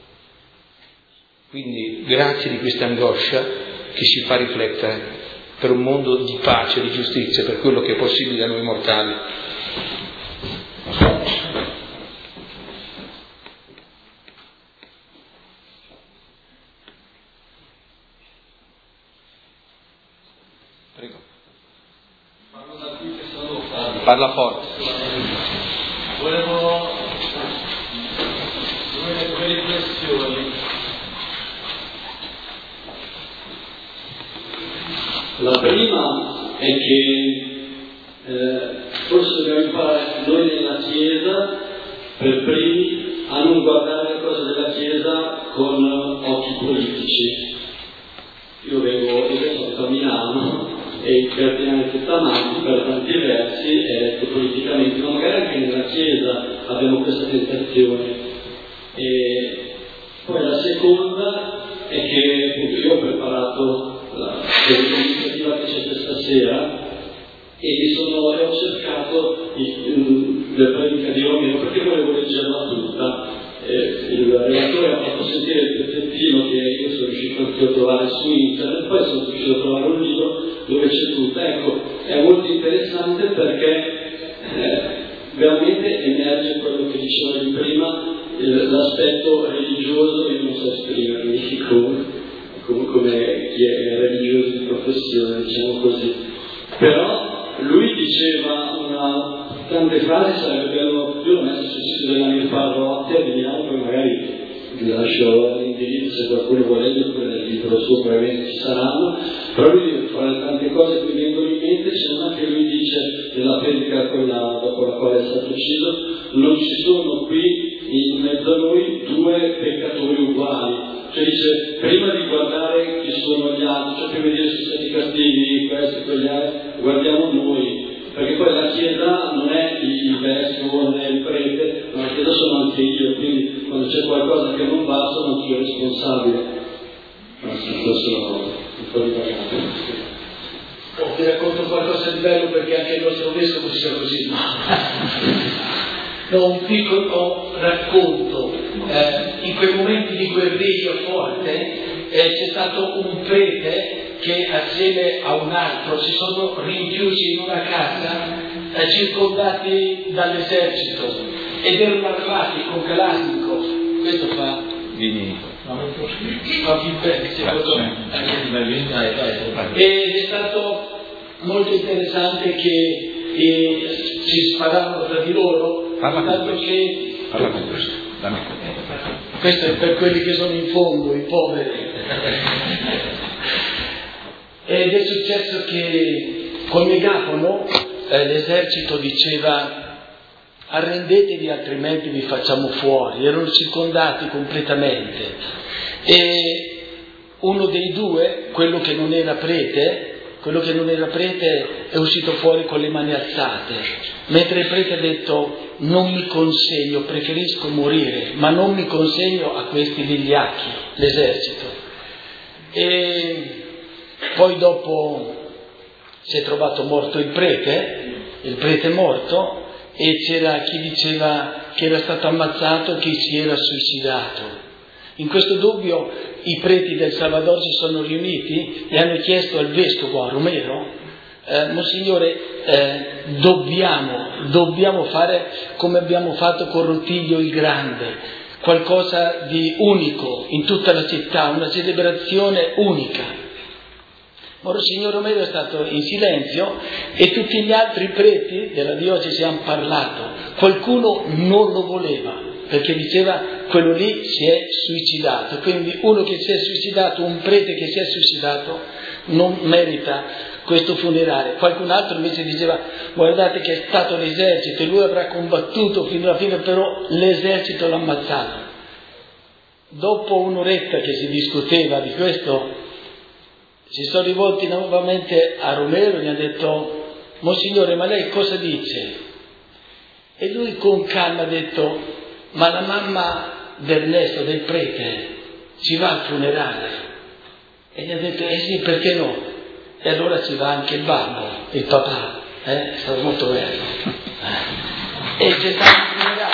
Quindi grazie di questa angoscia che ci fa riflettere per un mondo di pace, di giustizia, per quello che è possibile a noi mortali. Prego. Parla forte. Volevo due riflessioni. La prima è che forse dobbiamo imparare noi nella Chiesa per primi a non guardare le cose della Chiesa con occhi politici. Io sono stato a Milano e il cardinale Tettamanti per tanti versi è letto politicamente, ma magari anche nella Chiesa abbiamo questa tentazione. E poi la seconda è che io ho preparato l'iniziativa che c'è questa sera e ho cercato la predica di Romero perché volevo leggerla tutta. Il relatore ha fatto sentire il pezzettino che io sono riuscito anche a trovare su internet, poi sono riuscito a trovare un libro dove c'è tutta. Ecco, è molto interessante perché veramente emerge quello che dicevo di prima, l'aspetto religioso. Io non so esprimermi come chi è religioso di professione, diciamo così, però lui diceva tante frasi, sarebbe bello, io l'ho messo sul sito della mia parrocchia, vediamo, poi magari vi lascio l'indirizzo se qualcuno vuole leggere nel libro suo, probabilmente ci saranno, però lui fa tante cose che mi vengono in mente. C'è una che lui dice nella predica quella dopo la quale è stato ucciso: non ci sono qui in mezzo a noi due peccatori uguali. Cioè dice, prima di guardare chi sono gli altri, cioè prima di dire sono stati cattivi, questi, quegli altri, guardiamo noi, perché poi la Chiesa non è il vescovo, non è il prete, ma la Chiesa sono anche io, quindi quando c'è qualcosa che non va sono anche io responsabile. Questo un po' di Vi racconto qualcosa di bello perché anche il nostro vescovo sia così. No, un piccolo racconto. In quei momenti di guerriglia forte c'è stato un prete che assieme a un altro si sono rinchiusi in una casa circondati dall'esercito ed erano armati con Kalashnikov. Questo fa ed è stato molto interessante che si sparavano tra di loro. Questo è per quelli che sono in fondo, i poveri. Ed è successo che col megafono l'esercito diceva: arrendetevi altrimenti vi facciamo fuori. Erano circondati completamente e uno dei due, quello che non era prete è uscito fuori con le mani alzate, mentre il prete ha detto: non mi consegno, preferisco morire, ma non mi consegno a questi vigliacchi, l'esercito. E poi dopo si è trovato morto il prete morto, e c'era chi diceva che era stato ammazzato, chi si era suicidato. In questo dubbio i preti del Salvador si sono riuniti e hanno chiesto al vescovo, a Romero: Monsignore, dobbiamo fare come abbiamo fatto con Rutilio il Grande, qualcosa di unico in tutta la città, una celebrazione unica. Monsignor Romero è stato in silenzio e tutti gli altri preti della diocesi hanno parlato. Qualcuno non lo voleva perché diceva: quello lì si è suicidato, quindi uno che si è suicidato, un prete che si è suicidato non merita questo funerale. Qualcun altro invece diceva: guardate che è stato l'esercito e lui avrà combattuto fino alla fine, però l'esercito l'ha ammazzato. Dopo un'oretta che si discuteva di questo, si sono rivolti nuovamente a Romero e gli hanno detto: Monsignore, ma lei cosa dice? E lui con calma ha detto: ma la mamma d'Ernesto, del prete, ci va al funerale? E gli ha detto: sì, perché no? E allora ci va anche il babbo, il papà, è stato molto bello. E c'è stato il funerale.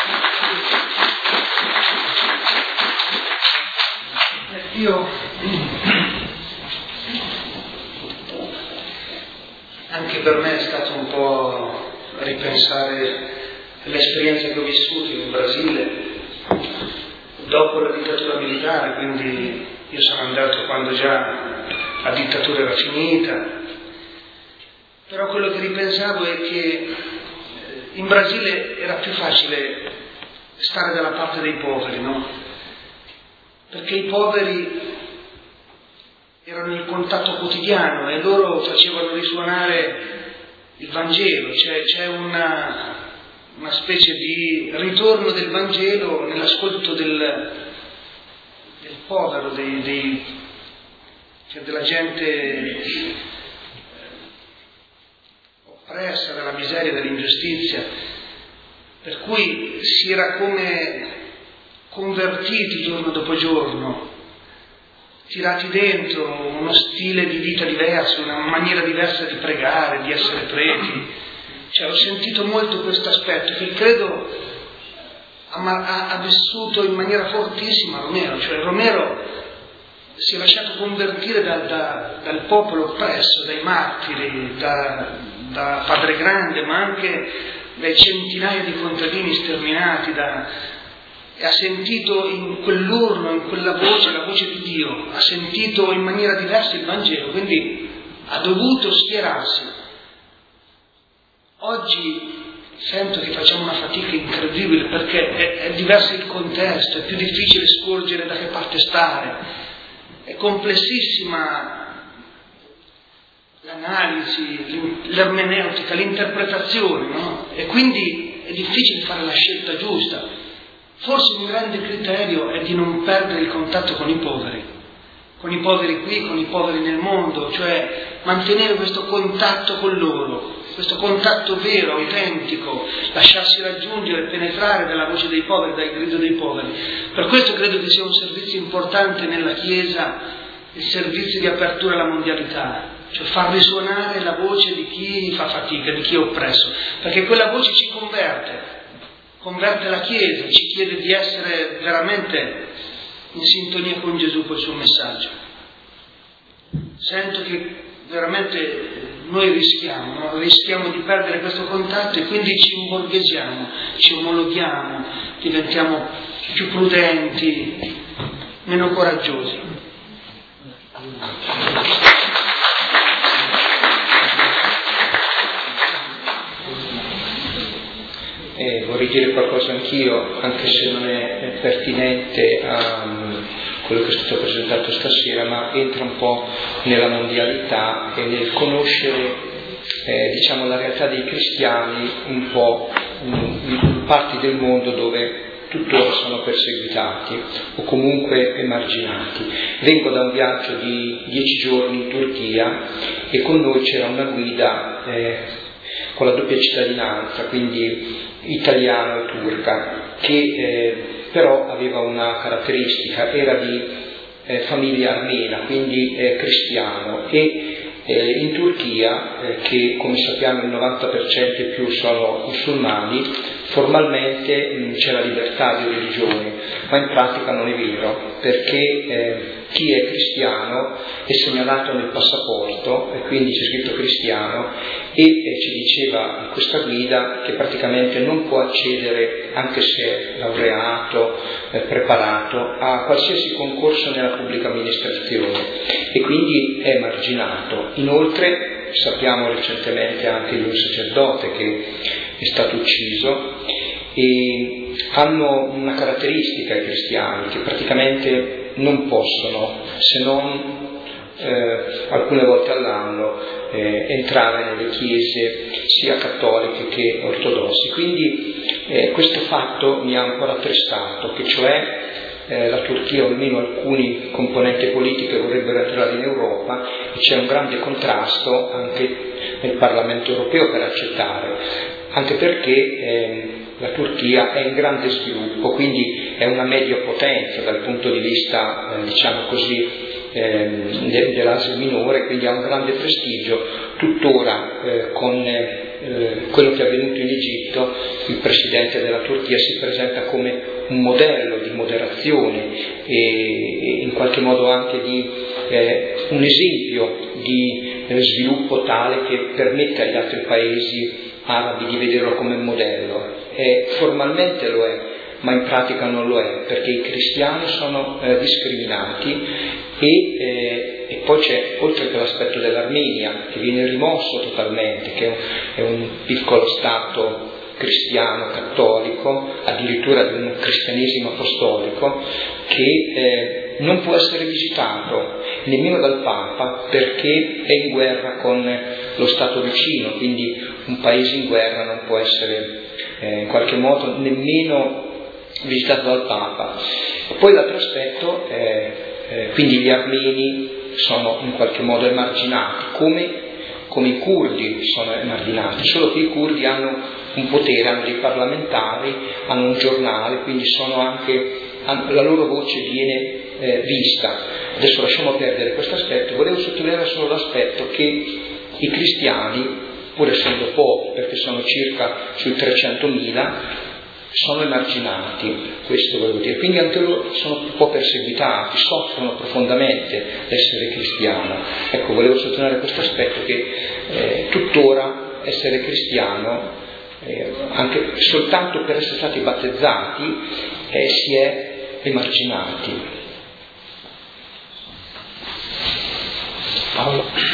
Anche per me è stato un po' ripensare l'esperienza che ho vissuto in Brasile dopo la dittatura militare, quindi io sono andato quando già la dittatura era finita, però quello che ripensavo è che in Brasile era più facile stare dalla parte dei poveri, no? Perché i poveri erano in contatto quotidiano e loro facevano risuonare il Vangelo, c'è una specie di ritorno del Vangelo nell'ascolto del povero, cioè della gente oppressa dalla miseria, dall'ingiustizia, per cui si era come convertiti giorno dopo giorno, tirati dentro uno stile di vita diverso, una maniera diversa di pregare, di essere preti. Cioè, ho sentito molto questo aspetto che credo ha vissuto in maniera fortissima Romero. Cioè Romero si è lasciato convertire dal popolo oppresso, dai martiri, da Padre Grande, ma anche dai centinaia di contadini sterminati, e ha sentito in quell'urlo, in quella voce, la voce di Dio, ha sentito in maniera diversa il Vangelo, quindi ha dovuto schierarsi. Oggi sento che facciamo una fatica incredibile perché è diverso il contesto, è più difficile scorgere da che parte stare, è complessissima l'analisi, l'ermeneutica, l'interpretazione, no? E quindi è difficile fare la scelta giusta. Forse un grande criterio è di non perdere il contatto con i poveri qui, con i poveri nel mondo, cioè mantenere questo contatto con loro, questo contatto vero, autentico, lasciarsi raggiungere, penetrare dalla voce dei poveri, dal grido dei poveri. Per questo credo che sia un servizio importante nella Chiesa, il servizio di apertura alla mondialità, cioè far risuonare la voce di chi fa fatica, di chi è oppresso, perché quella voce ci converte la Chiesa, ci chiede di essere veramente in sintonia con Gesù, col suo messaggio. Sento che veramente noi rischiamo di perdere questo contatto e quindi ci imborghesiamo, ci omologhiamo, diventiamo più prudenti, meno coraggiosi. Vorrei dire qualcosa anch'io, anche se non è pertinente a quello che è stato presentato stasera, ma entra un po' nella mondialità e nel conoscere la realtà dei cristiani un po' in parti del mondo dove tuttora sono perseguitati o comunque emarginati. Vengo da un viaggio di 10 giorni in Turchia e con noi c'era una guida con la doppia cittadinanza, quindi italiana e turca, che però aveva una caratteristica, era di famiglia armena, quindi cristiano, e in Turchia, che come sappiamo il 90% e più sono musulmani, formalmente c'è la libertà di religione, ma in pratica non è vero, perché chi è cristiano è segnalato nel passaporto e quindi c'è scritto cristiano e ci diceva questa guida che praticamente non può accedere, anche se è laureato, preparato, a qualsiasi concorso nella pubblica amministrazione e quindi è emarginato. Inoltre sappiamo recentemente anche di un sacerdote che è stato ucciso, e hanno una caratteristica i cristiani, che praticamente non possono, se non alcune volte all'anno, entrare nelle chiese sia cattoliche che ortodossi. Quindi questo fatto mi ha ancora attrestato, che cioè la Turchia, o almeno alcuni componenti politiche, vorrebbero entrare in Europa e c'è un grande contrasto anche nel Parlamento europeo per accettare, anche perché la Turchia è in grande sviluppo, quindi è una media potenza dal punto di vista, dell'Asia minore, quindi ha un grande prestigio. Tuttora con quello che è avvenuto in Egitto, il presidente della Turchia si presenta come un modello di moderazione e in qualche modo anche di un esempio di sviluppo tale che permette agli altri paesi arabi di vederlo come modello. Formalmente lo è, ma in pratica non lo è, perché i cristiani sono discriminati e poi c'è, oltre che l'aspetto dell'Armenia, che viene rimosso totalmente, che è un piccolo stato cristiano, cattolico, addirittura di un cristianesimo apostolico, che non può essere visitato nemmeno dal Papa, perché è in guerra con lo Stato vicino, quindi un paese in guerra non può essere in qualche modo nemmeno visitato dal Papa. E poi l'altro aspetto, quindi gli armeni sono in qualche modo emarginati, come i curdi sono emarginati, solo che i curdi hanno un potere, hanno dei parlamentari, hanno un giornale, quindi la loro voce viene vista. Adesso lasciamo perdere questo aspetto, volevo sottolineare solo l'aspetto che i cristiani, pur essendo pochi, perché sono circa sui 300.000, sono emarginati, questo volevo dire, quindi anche loro sono un po' perseguitati, soffrono profondamente l'essere cristiano. Ecco, volevo sottolineare questo aspetto, che tuttora essere cristiano, anche soltanto per essere stati battezzati, si è emarginati. Paolo.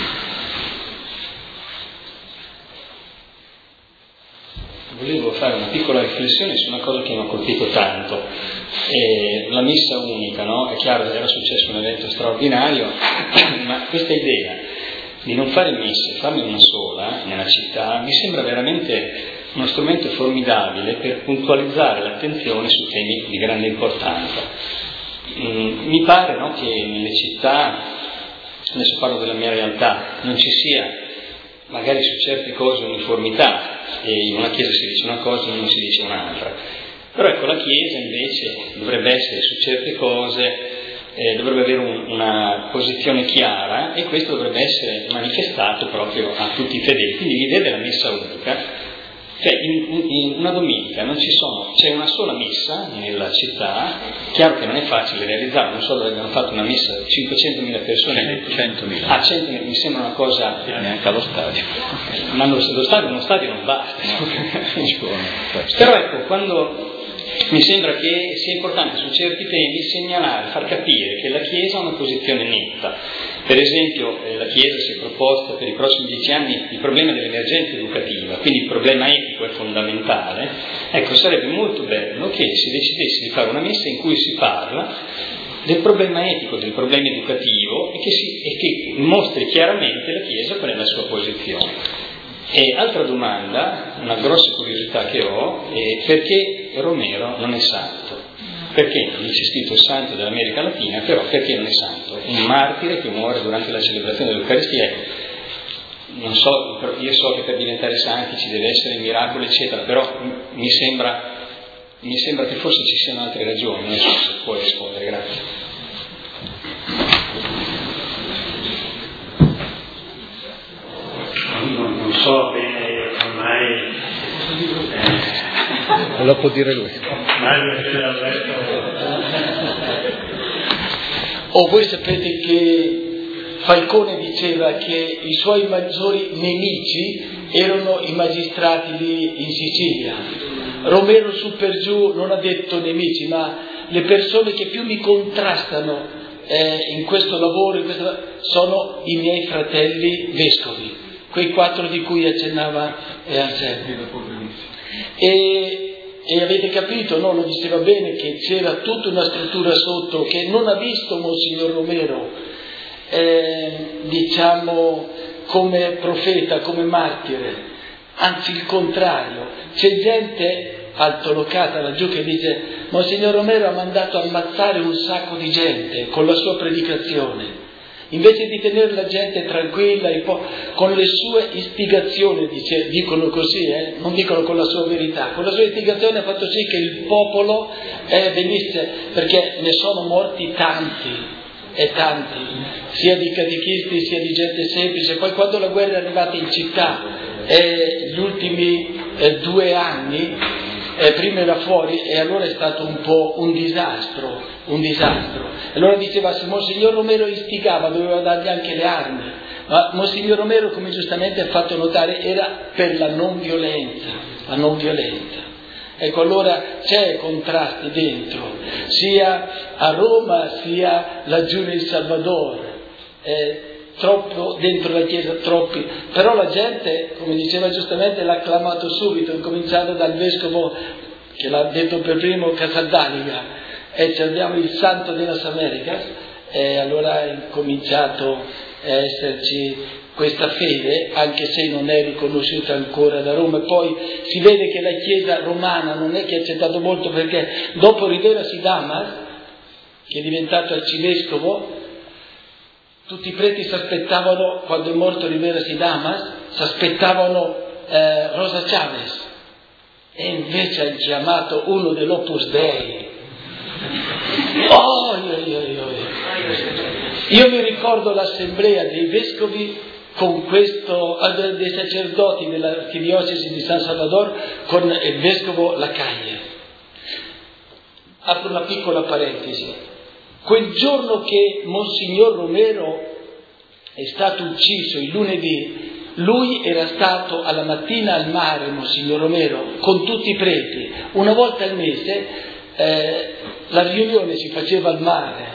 Volevo fare una piccola riflessione su una cosa che mi ha colpito tanto, la messa unica, no? È chiaro che era successo un evento straordinario, ma questa idea di non fare messe, farne una sola nella città, mi sembra veramente uno strumento formidabile per puntualizzare l'attenzione su temi di grande importanza. Mi pare, no, che nelle città, adesso parlo della mia realtà, non ci sia magari su certe cose uniformità, e in una chiesa si dice una cosa e non si dice un'altra, però ecco, la chiesa invece dovrebbe essere su certe cose, dovrebbe avere una posizione chiara, e questo dovrebbe essere manifestato proprio a tutti i fedeli. Quindi l'idea della messa unica, cioè in una domenica c'è una sola messa nella città, chiaro che non è facile realizzarla, non so dove abbiamo fatto una messa, 500.000 persone, 100.000. Ah, 100.000, mi sembra una cosa, neanche allo stadio, ma uno stadio non basta, no? Però ecco, quando mi sembra che sia importante su certi temi segnalare, far capire che la Chiesa ha una posizione netta. Per esempio, la Chiesa si è proposta per i prossimi 10 anni il problema dell'emergenza educativa, quindi il problema etico è fondamentale. Ecco, sarebbe molto bello che si decidesse di fare una messa in cui si parla del problema etico, del problema educativo, e che mostri chiaramente la Chiesa qual è la sua posizione. E altra domanda, una grossa curiosità che ho, è perché Romero non è santo? Perché non c'è scritto il santo dell'America Latina, però perché non è santo? Un martire che muore durante la celebrazione dell'Eucaristia. Non so, io so che per diventare santi ci deve essere il miracolo, eccetera, però mi sembra che forse ci siano altre ragioni. Non so se può rispondere, grazie. Non so bene ormai. Lo può dire lui. Voi sapete che Falcone diceva che i suoi maggiori nemici erano i magistrati lì in Sicilia. Romero su per giù non ha detto nemici, ma le persone che più mi contrastano in questo lavoro sono i miei fratelli vescovi, quei 4 di cui accennava Anselmo. E avete capito, no? Lo diceva bene, che c'era tutta una struttura sotto che non ha visto Monsignor Romero, diciamo, come profeta, come martire, anzi il contrario. C'è gente altolocata laggiù che dice: Monsignor Romero ha mandato ammazzare un sacco di gente con la sua predicazione. Invece di tenere la gente tranquilla con le sue istigazioni, dicono così, non dicono con la sua verità, con la sua istigazione ha fatto sì che il popolo venisse, perché ne sono morti tanti, sia di catechisti sia di gente semplice. Poi quando la guerra è arrivata in città, gli ultimi 2 anni, prima era fuori, e allora è stato un po' un disastro. Allora diceva, se Monsignor Romero istigava doveva dargli anche le armi, ma Monsignor Romero, come giustamente ha fatto notare, era per la non violenza. Ecco, allora c'è contrasti dentro, sia a Roma sia laggiù nel Salvador, troppo dentro la Chiesa, troppi, però la gente, come diceva giustamente, l'ha acclamato subito, incominciando dal vescovo che l'ha detto per primo, Casaldaliga, e abbiamo il santo delle Americas, e allora è incominciato a esserci questa fede, anche se non è riconosciuta ancora da Roma. Poi si vede che la Chiesa romana non è che ha accettato molto, perché dopo Rivera Sidamas, che è diventato arcivescovo, tutti i preti si aspettavano, quando è morto Rivera Sidamas, si aspettavano Rosa Chavez, e invece ha chiamato uno dell'Opus Dei. Io mi ricordo l'assemblea dei vescovi con questo, dei sacerdoti dell'archidiocesi di San Salvador con il vescovo Lacalle. Apro una piccola parentesi. Quel giorno che Monsignor Romero è stato ucciso, il lunedì, lui era stato alla mattina al mare, Monsignor Romero, con tutti i preti. Una volta al mese la riunione si faceva al mare.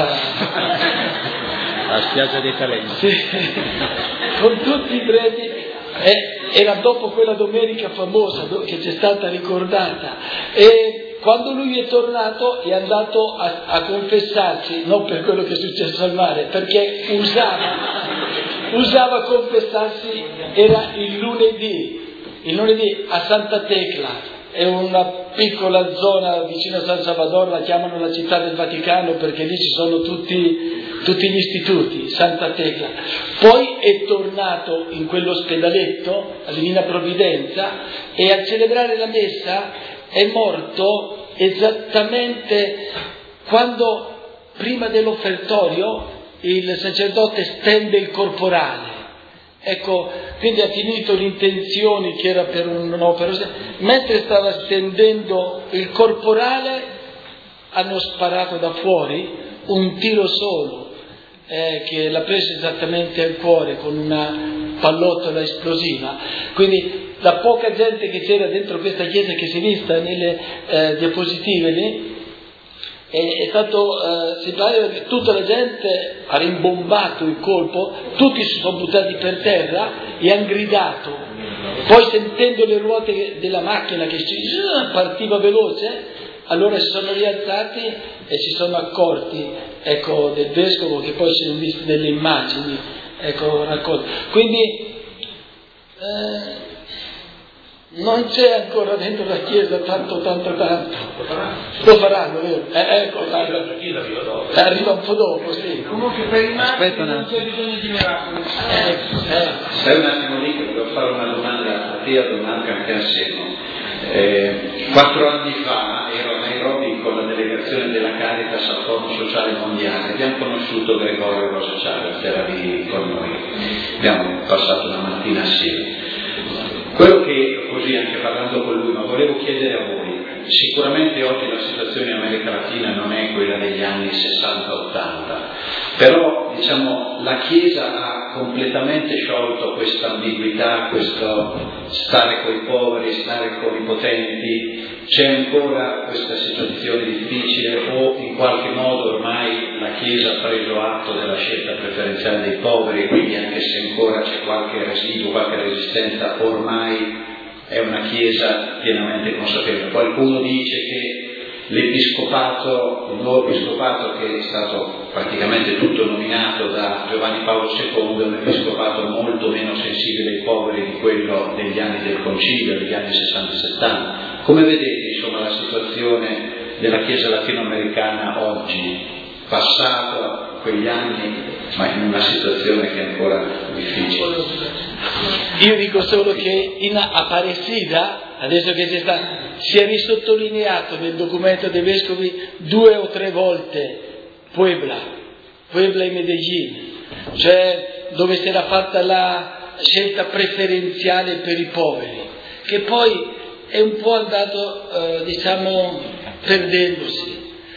La spiaggia dei talenti. Sì, con tutti i preti. Era dopo quella domenica famosa che c'è stata ricordata. E quando lui è tornato è andato a confessarsi, non per quello che è successo al mare, perché usava confessarsi, era il lunedì a Santa Tecla. È una piccola zona vicino a San Salvador, la chiamano la città del Vaticano perché lì ci sono tutti gli istituti, Santa Tecla. Poi è tornato in quell'ospedaletto a Divina Provvidenza e a celebrare la messa è morto esattamente quando, prima dell'offertorio, il sacerdote stende il corporale. Ecco, quindi ha finito l'intenzione che era per un'opera. Mentre stava stendendo il corporale hanno sparato da fuori un tiro solo che l'ha preso esattamente al cuore con una pallottola esplosiva. Quindi la poca gente che c'era dentro questa chiesa, che si è vista nelle diapositive lì, è stato simpatico perché tutta la gente ha rimbombato il colpo, tutti si sono buttati per terra e hanno gridato. Poi, sentendo le ruote della macchina che partiva veloce, allora si sono rialzati e si sono accorti, ecco, del vescovo, che poi si sono viste delle immagini, ecco, raccolte. Quindi non c'è ancora dentro la Chiesa tanto. Lo faranno, vero? Ecco, arriva un po' dopo, sì. Comunque per i martiri non c'è bisogno di miracoli. Stai un attimo lì che volevo fare una domanda a te, a Don Marco, anche a Semo. 4 anni fa ero a Nairobi con la delegazione della Caritas al Fondo Sociale Mondiale. Abbiamo conosciuto Gregorio Rosa Chavez, era lì con noi. Abbiamo passato una mattina assieme. Quello che, così anche parlando con lui, ma volevo chiedere a voi, sicuramente oggi la situazione in America Latina non è quella degli anni 60-80, però diciamo la Chiesa ha completamente sciolto questa ambiguità, questo stare con i poveri, stare con i potenti. C'è ancora questa situazione difficile o in qualche modo ormai la Chiesa ha preso atto della scelta preferenziale dei poveri, quindi anche se ancora c'è qualche residuo, qualche resistenza, ormai è una Chiesa pienamente consapevole? Qualcuno dice che l'episcopato, il nuovo episcopato, che è stato praticamente tutto nominato da Giovanni Paolo II, è un episcopato molto meno sensibile ai poveri di quello degli anni del Concilio, degli anni 60-70. Come vedete, insomma, la situazione della Chiesa latinoamericana oggi, passato quegli anni, ma in una situazione che è ancora difficile? Io dico solo che in Aparecida, adesso che si è risottolineato nel documento dei vescovi 2 o 3 volte Puebla e Medellin, cioè dove si era fatta la scelta preferenziale per i poveri, che poi è un po' andato, perdendosi,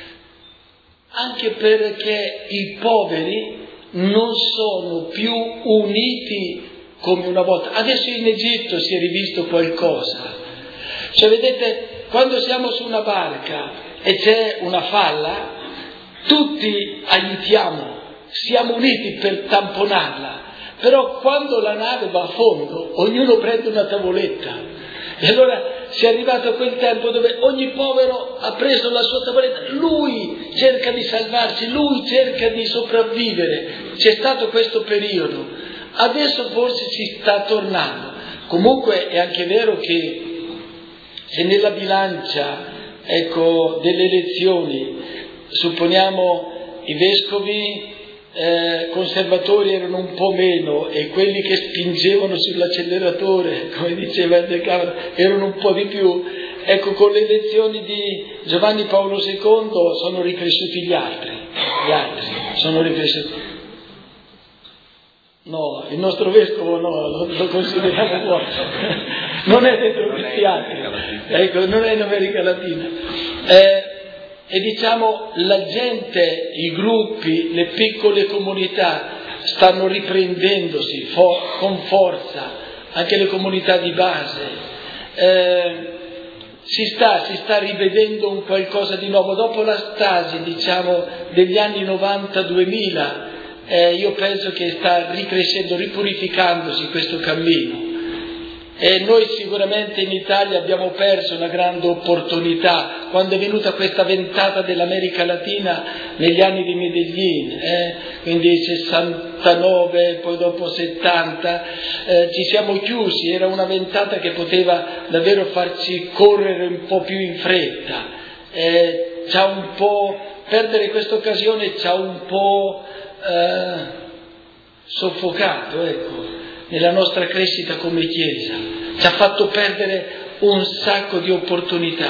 anche perché i poveri non sono più uniti come una volta. Adesso in Egitto si è rivisto qualcosa. Cioè, vedete, quando siamo su una barca e c'è una falla, tutti aiutiamo, siamo uniti per tamponarla. Però quando la nave va a fondo, ognuno prende una tavoletta. E allora si è arrivato a quel tempo dove ogni povero ha preso la sua tavoletta, lui cerca di salvarsi, lui cerca di sopravvivere. C'è stato questo periodo, adesso forse ci sta tornando. Comunque è anche vero che se nella bilancia, ecco, delle elezioni, supponiamo i vescovi conservatori erano un po' meno e quelli che spingevano sull'acceleratore, come diceva il decano, erano un po' di più, ecco, con le elezioni di Giovanni Paolo II sono ricresciuti gli altri sono ricresciuti. No, il nostro vescovo no, lo consideriamo buono, non è dentro questi altri, ecco, non è in America Latina. E diciamo la gente, i gruppi, le piccole comunità stanno riprendendosi con forza, anche le comunità di base. Si sta rivedendo un qualcosa di nuovo. Dopo la stasi, diciamo, degli anni 90-2000, io penso che sta ricrescendo, ripurificandosi questo cammino. E noi sicuramente in Italia abbiamo perso una grande opportunità quando è venuta questa ventata dell'America Latina negli anni di Medellin, quindi 69, poi dopo 70, ci siamo chiusi, era una ventata che poteva davvero farci correre un po' più in fretta, c'ha un po', perdere questa occasione ci ha un po' soffocato, ecco, nella nostra crescita come Chiesa, ci ha fatto perdere un sacco di opportunità.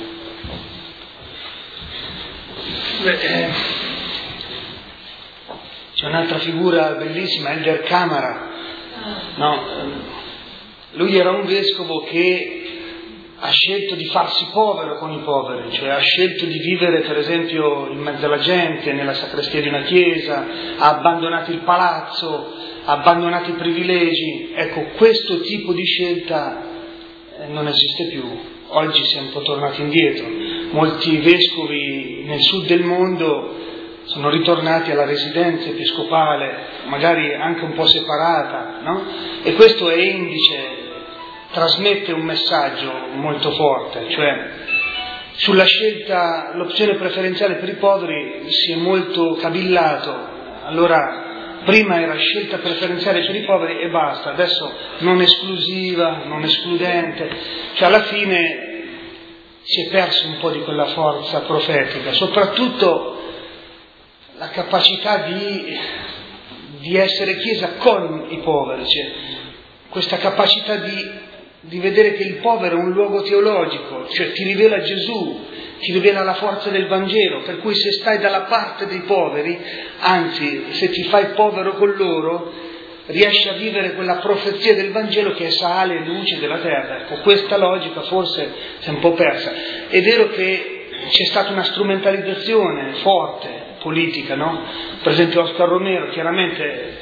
C'è un'altra figura bellissima, Elder Camara, no? Lui era un vescovo che ha scelto di farsi povero con i poveri, cioè ha scelto di vivere per esempio in mezzo alla gente, nella sacrestia di una chiesa, ha abbandonato il palazzo, ha abbandonato i privilegi. Ecco, questo tipo di scelta non esiste più. Oggi siamo un po' tornati indietro. Molti vescovi nel sud del mondo sono ritornati alla residenza episcopale, magari anche un po' separata, no? E questo è indice, trasmette un messaggio molto forte, cioè sulla scelta, l'opzione preferenziale per i poveri si è molto cavillato. Allora, prima era scelta preferenziale per i poveri e basta, adesso non esclusiva, non escludente, cioè alla fine si è perso un po' di quella forza profetica, soprattutto la capacità di essere Chiesa con i poveri, cioè questa capacità di vedere che il povero è un luogo teologico, cioè ti rivela Gesù, ti rivela la forza del Vangelo, per cui se stai dalla parte dei poveri, anzi se ti fai povero con loro, riesci a vivere quella profezia del Vangelo che è sale e luce della terra. Ecco, questa logica forse si è un po' persa. È vero che c'è stata una strumentalizzazione forte politica, no? Per esempio Oscar Romero, chiaramente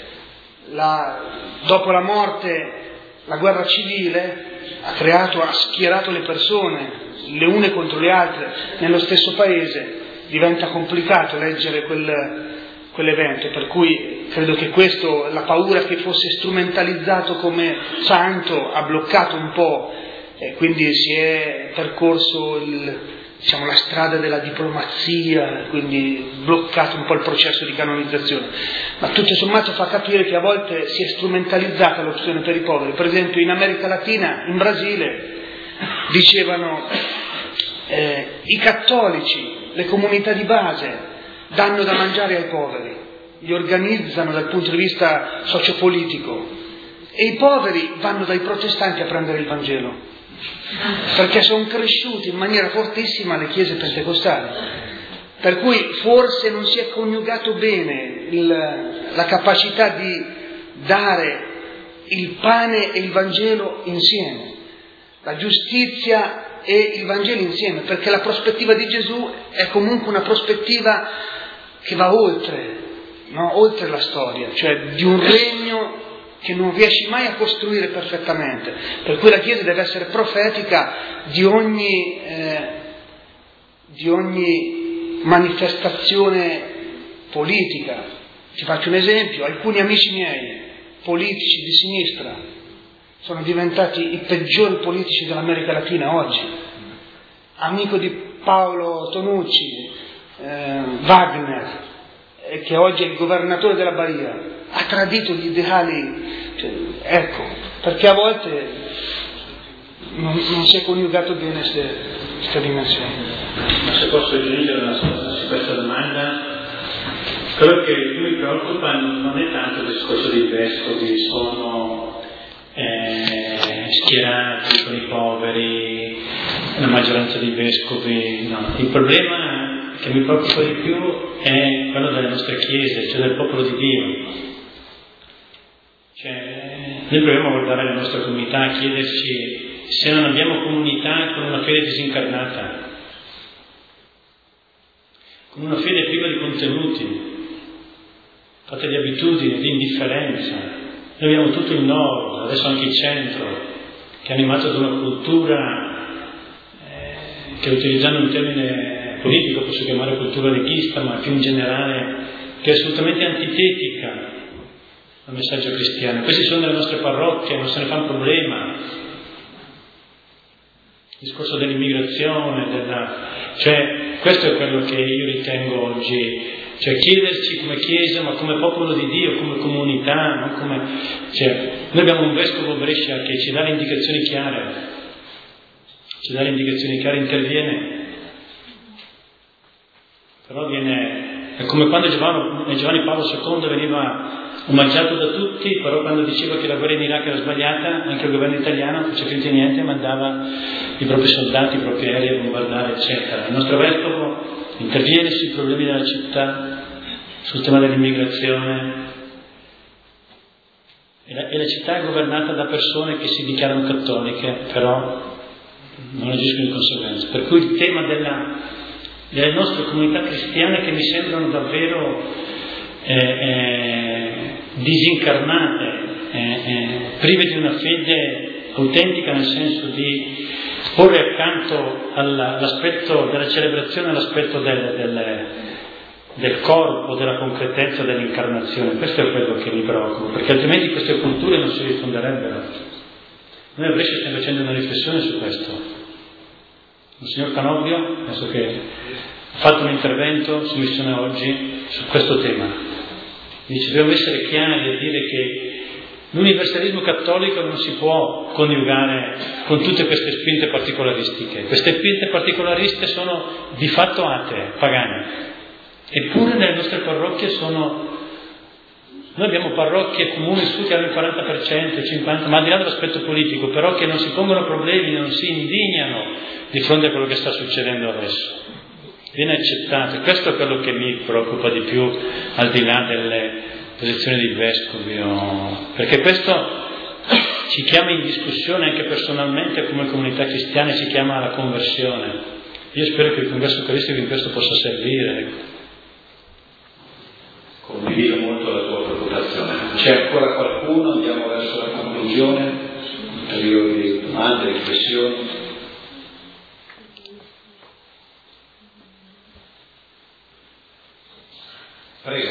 dopo la morte, la guerra civile ha schierato le persone le une contro le altre nello stesso paese, diventa complicato leggere quell'evento, per cui credo che questo, la paura che fosse strumentalizzato come santo, ha bloccato un po', e quindi si è percorso la strada della diplomazia, quindi bloccato un po' il processo di canonizzazione, ma tutto sommato fa capire che a volte si è strumentalizzata l'opzione per i poveri. Per esempio in America Latina, in Brasile, dicevano i cattolici, le comunità di base danno da mangiare ai poveri, li organizzano dal punto di vista sociopolitico, e i poveri vanno dai protestanti a prendere il Vangelo, perché sono cresciuti in maniera fortissima le chiese pentecostali, per cui forse non si è coniugato bene la capacità di dare il pane e il Vangelo insieme, la giustizia e il Vangelo insieme, perché la prospettiva di Gesù è comunque una prospettiva che va oltre, no? Oltre la storia, cioè di un regno che non riesci mai a costruire perfettamente, per cui la Chiesa deve essere profetica di ogni manifestazione politica. Ti faccio un esempio: alcuni amici miei, politici di sinistra, sono diventati i peggiori politici dell'America Latina oggi. Amico di Paolo Tonucci, Wagner, che oggi è il governatore della Bahia, ha tradito gli ideali, ecco, perché a volte non si è coniugato bene questa dimensione. Ma se posso aggiungere una cosa su questa domanda, quello che mi preoccupa non è tanto il discorso dei vescovi, sono schierati con i poveri, la maggioranza dei vescovi, no. Il problema che mi preoccupa di più è quello delle nostre chiese, cioè del popolo di Dio. Cioè, noi proviamo a guardare la nostra comunità, a chiederci se non abbiamo comunità con una fede disincarnata, con una fede priva di contenuti, fatta di abitudini, di indifferenza. Noi abbiamo tutto il nord, adesso anche il centro, che è animato da una cultura che, utilizzando un termine politico, posso chiamare cultura leghista, ma più in generale, che è assolutamente antitetica al messaggio cristiano. Questi sono le nostre parrocchie, non se ne fa un problema. Il discorso dell'immigrazione, cioè questo è quello che io ritengo oggi. Cioè chiederci come Chiesa, ma come popolo di Dio, come comunità, non come... Cioè, noi abbiamo un vescovo a Brescia che ci dà le indicazioni chiare, interviene, però è come quando Giovanni Paolo II veniva omaggiato da tutti, però quando diceva che la guerra in Iraq era sbagliata, anche il governo italiano non faceva finta di niente, mandava i propri soldati, i propri aerei a bombardare, eccetera. Il nostro vescovo interviene sui problemi della città, sul tema dell'immigrazione, e la città è governata da persone che si dichiarano cattoliche, però non agiscono di conseguenza. Per cui il tema delle nostre comunità cristiane, che mi sembrano davvero disincarnate, prive di una fede autentica, nel senso di porre accanto all'aspetto della celebrazione l'aspetto del corpo, della concretezza dell'incarnazione. Questo è quello che mi preoccupa, perché altrimenti queste culture non si diffonderebbero. Noi a Brescia stiamo facendo una riflessione su questo. Il signor Canobbio, penso che ha fatto un intervento su Missione Oggi su questo tema. Dice: dobbiamo essere chiari a dire che l'universalismo cattolico non si può coniugare con tutte queste spinte particolaristiche. Queste spinte particolariste sono di fatto atee, pagane. Eppure nelle nostre parrocchie noi abbiamo parrocchie comuni su che hanno il 40%, il 50%, ma al di là dell'aspetto politico, però che non si pongono problemi, non si indignano di fronte a quello che sta succedendo adesso. Viene accettato, e questo è quello che mi preoccupa di più, al di là delle posizioni dei vescovi, perché questo ci chiama in discussione anche personalmente come comunità cristiana, ci chiama alla conversione. Io spero che il congresso eucaristico in questo possa servire. Condivido molto la tua preoccupazione. C'è ancora qualcuno? Andiamo verso la conclusione, ulteriori domande, riflessioni. Prego.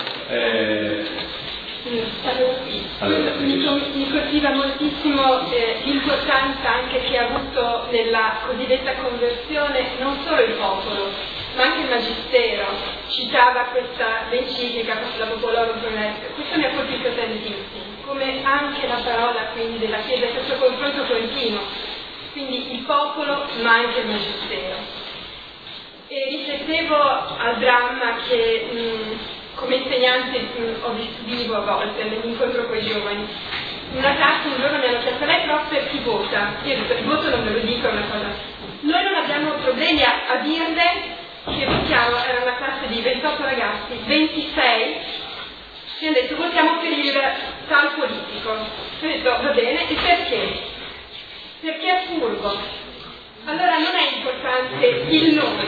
Mi colpiva moltissimo l'importanza anche che ha avuto nella cosiddetta conversione non solo il popolo, ma anche il magistero. Citava questa l'enciclica la Popolorum Promesse. Questo mi ha colpito tantissimo, come anche la parola quindi della Chiesa, questo confronto continuo, quindi il popolo ma anche il magistero. E riflettevo al dramma che come insegnante vivo a volte nell'incontro con i giovani. In una classe un giorno mi hanno chiesto: lei prof chi vota? Io ho detto: il voto non me lo dico, è una cosa. Noi non abbiamo problemi a dirle che votiamo. Era una classe di 28 ragazzi, 26 ci hanno detto: votiamo per il tal politico. Io ho detto: va bene, e perché? Perché è furbo. Allora non è importante il nome,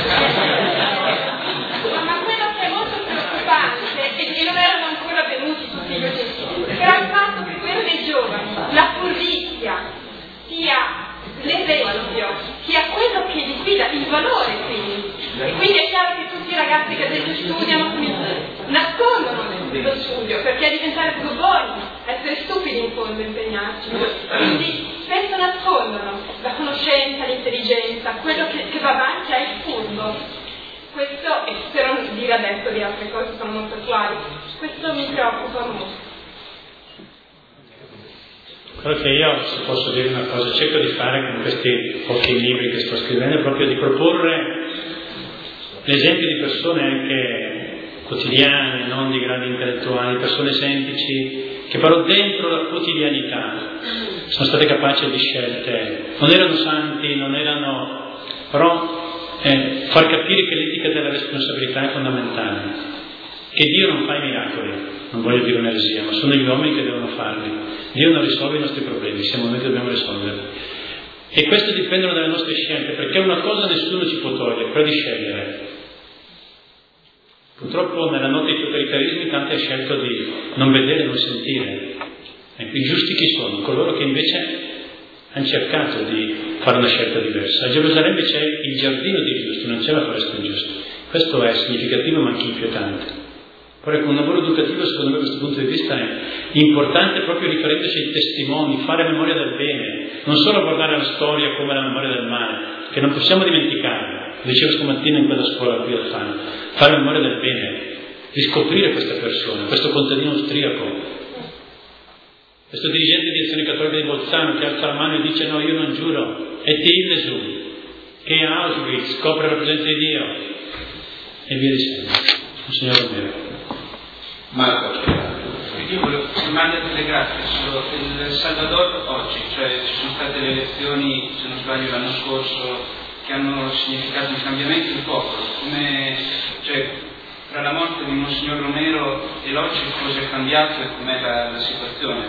ma quello che è molto preoccupante, e non erano ancora venuti tutti gli oggetti, era il fatto che quello dei giovani, la furbizia, sia l'esempio, sia quello che li guida, il valore quindi. E quindi è chiaro che tutti tutti i ragazzi che adesso studiano nascondono lo studio, perché diventare burboni, essere stupidi in fondo, impegnarci. Quindi spesso nascondono la conoscenza, l'intelligenza, quello che va avanti al fondo. Questo, e spero non dire adesso di altre cose che sono molto attuali, questo mi preoccupa molto. Quello che io, se posso dire una cosa, cerco di fare con questi pochi libri che sto scrivendo è proprio di proporre l'esempio di persone anche quotidiane, non di grandi intellettuali, persone semplici, che però dentro la quotidianità sono state capaci di scelte, non erano santi, non erano, però far capire che l'etica della responsabilità è fondamentale, che Dio non fa i miracoli, non voglio dire un'eresia, ma sono gli uomini che devono farli. Dio non risolve i nostri problemi, siamo noi che dobbiamo risolverli. E questo dipende dalle nostre scelte, perché una cosa nessuno ci può togliere, quella di scegliere. Purtroppo nella notte dei totalitarismi tanti hanno scelto di non vedere, non sentire. Ecco, i giusti chi sono? Coloro che invece hanno cercato di fare una scelta diversa. A Gerusalemme c'è il giardino dei giusti, non c'è la foresta dei giusti. Questo è significativo ma anche inquietante. Poi con un lavoro educativo, secondo me, da questo punto di vista è importante proprio riferendoci ai testimoni, fare memoria del bene, non solo guardare la storia come la memoria del male, che non possiamo dimenticare. Lo dicevo stamattina in quella scuola qui a Fano, fare memoria del bene, riscoprire queste persone, questo contadino austriaco, questo dirigente di Azione Cattolica di Bolzano che alza la mano e dice no, io non giuro, e Tillesu, che a Auschwitz scopre la presenza di Dio, e via dicendo. Signor Romero. Marco. Io volevo mandarti le grazie sul Salvador oggi, cioè ci sono state le elezioni, se non sbaglio l'anno scorso, che hanno significato un cambiamento del popolo, come, cioè, tra la morte di Monsignor Romero e l'oggi cosa è cambiato e com'è la situazione?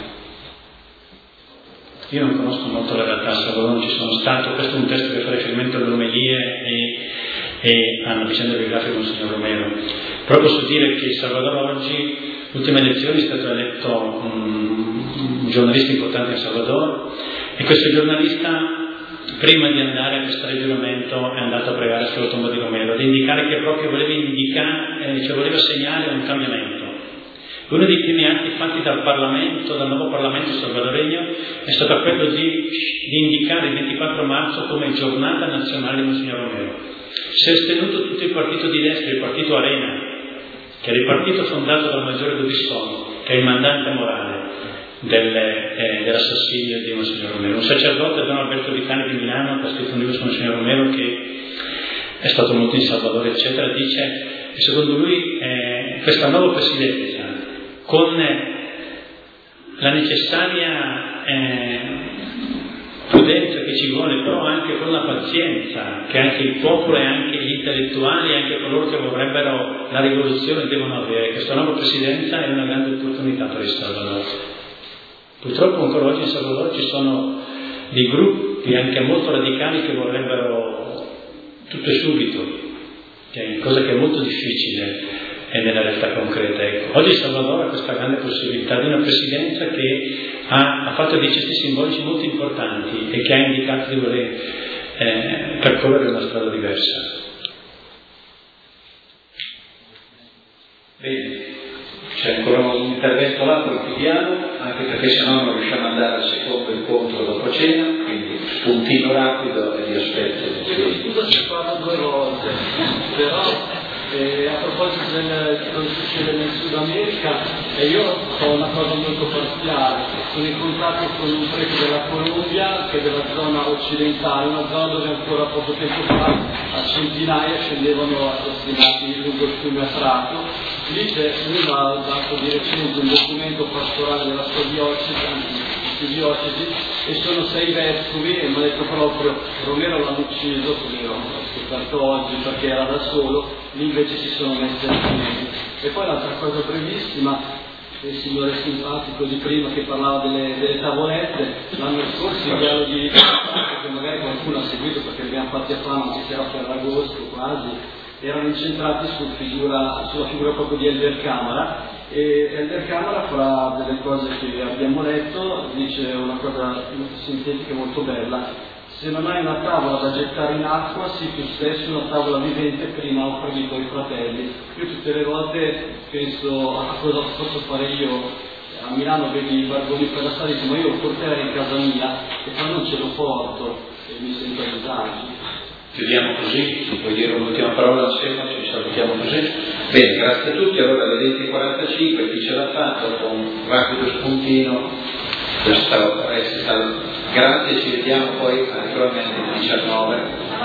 Io non conosco molto la realtà, Salvador non ci sono stato, questo è un testo che fa riferimento alle omelie e alla vicenda biografica di Monsignor Romero. Però posso dire che Salvador oggi, l'ultima elezione, è stato eletto un giornalista importante in Salvador, e questo giornalista, prima di andare a prestare giuramento, è andato a pregare sulla tomba di Romero, ad indicare che proprio voleva segnare un cambiamento. Uno dei primi atti fatti dal nuovo Parlamento salvadoregno, è stato quello di indicare il 24 marzo come giornata nazionale di Monsignor Romero. Si è astenuto tutto il partito di destra, il partito Arena, che era il partito fondato dal maggiore Dubisson, che è il mandante morale dell'assassinio di Monsignor Romero. Un sacerdote, Don Alberto Vitani di Milano, che ha scritto un libro su Monsignor Romero, che è stato molto in Salvador, eccetera, dice, e secondo lui questa nuova presidenza, con la necessaria prudenza che ci vuole, però anche con la pazienza che anche il popolo e anche gli intellettuali e anche coloro che vorrebbero la rivoluzione devono avere. Questa nuova presidenza è una grande opportunità per il Salvador. Purtroppo ancora oggi in Salvador ci sono dei gruppi anche molto radicali che vorrebbero tutto e subito, cosa che è molto difficile nella realtà concreta. Ecco. Oggi il Salvador ha questa grande possibilità di una presidenza che ha fatto dei gesti simbolici molto importanti e che ha indicato di voler percorrere una strada diversa. Bene, c'è ancora un intervento là, lo chiudiamo, anche perché sennò non riusciamo ad andare al secondo incontro dopo cena, quindi spuntino rapido e vi aspetto. Scusa se parlo due volte, però a proposito di cosa succede nel Sud America, io ho una cosa molto parziale. Sono incontrato con un prete della Colombia, che è della zona occidentale, una zona dove ancora poco tempo fa a centinaia scendevano assassinati lungo il fiume Afrato. Lui mi ha dato di recente un documento pastorale della sua diocesi, e sono 6 vescovi, e mi ha detto proprio Romero l'hanno ucciso, come ho scoperto oggi perché era da solo, lì invece si sono messi altrimenti. E poi l'altra cosa brevissima, il signore simpatico di prima che parlava delle tavolette, l'anno scorso il dialoghi che magari qualcuno ha seguito perché li abbiamo fatti a Fano, che si era Ferragosto quasi, erano incentrati sulla figura proprio di Elder Camara, e Elder Camara, fra delle cose che abbiamo letto, dice una cosa sintetica molto bella: se non hai una tavola da gettare in acqua, sii tu stesso una tavola vivente per i naufraghi dei tuoi fratelli. Io tutte le volte penso a cosa posso fare io. A Milano vedi i barboni per la strada e dico, ma io lo porterei in casa mia e poi non ce lo porto e mi sento a disagio. Chiudiamo così, se puoi dire un'ultima parola insieme, ci salutiamo così. Bene, grazie a tutti, allora alle 20:45 chi ce l'ha fatto con un rapido spuntino, grazie, ci vediamo poi naturalmente alle 19.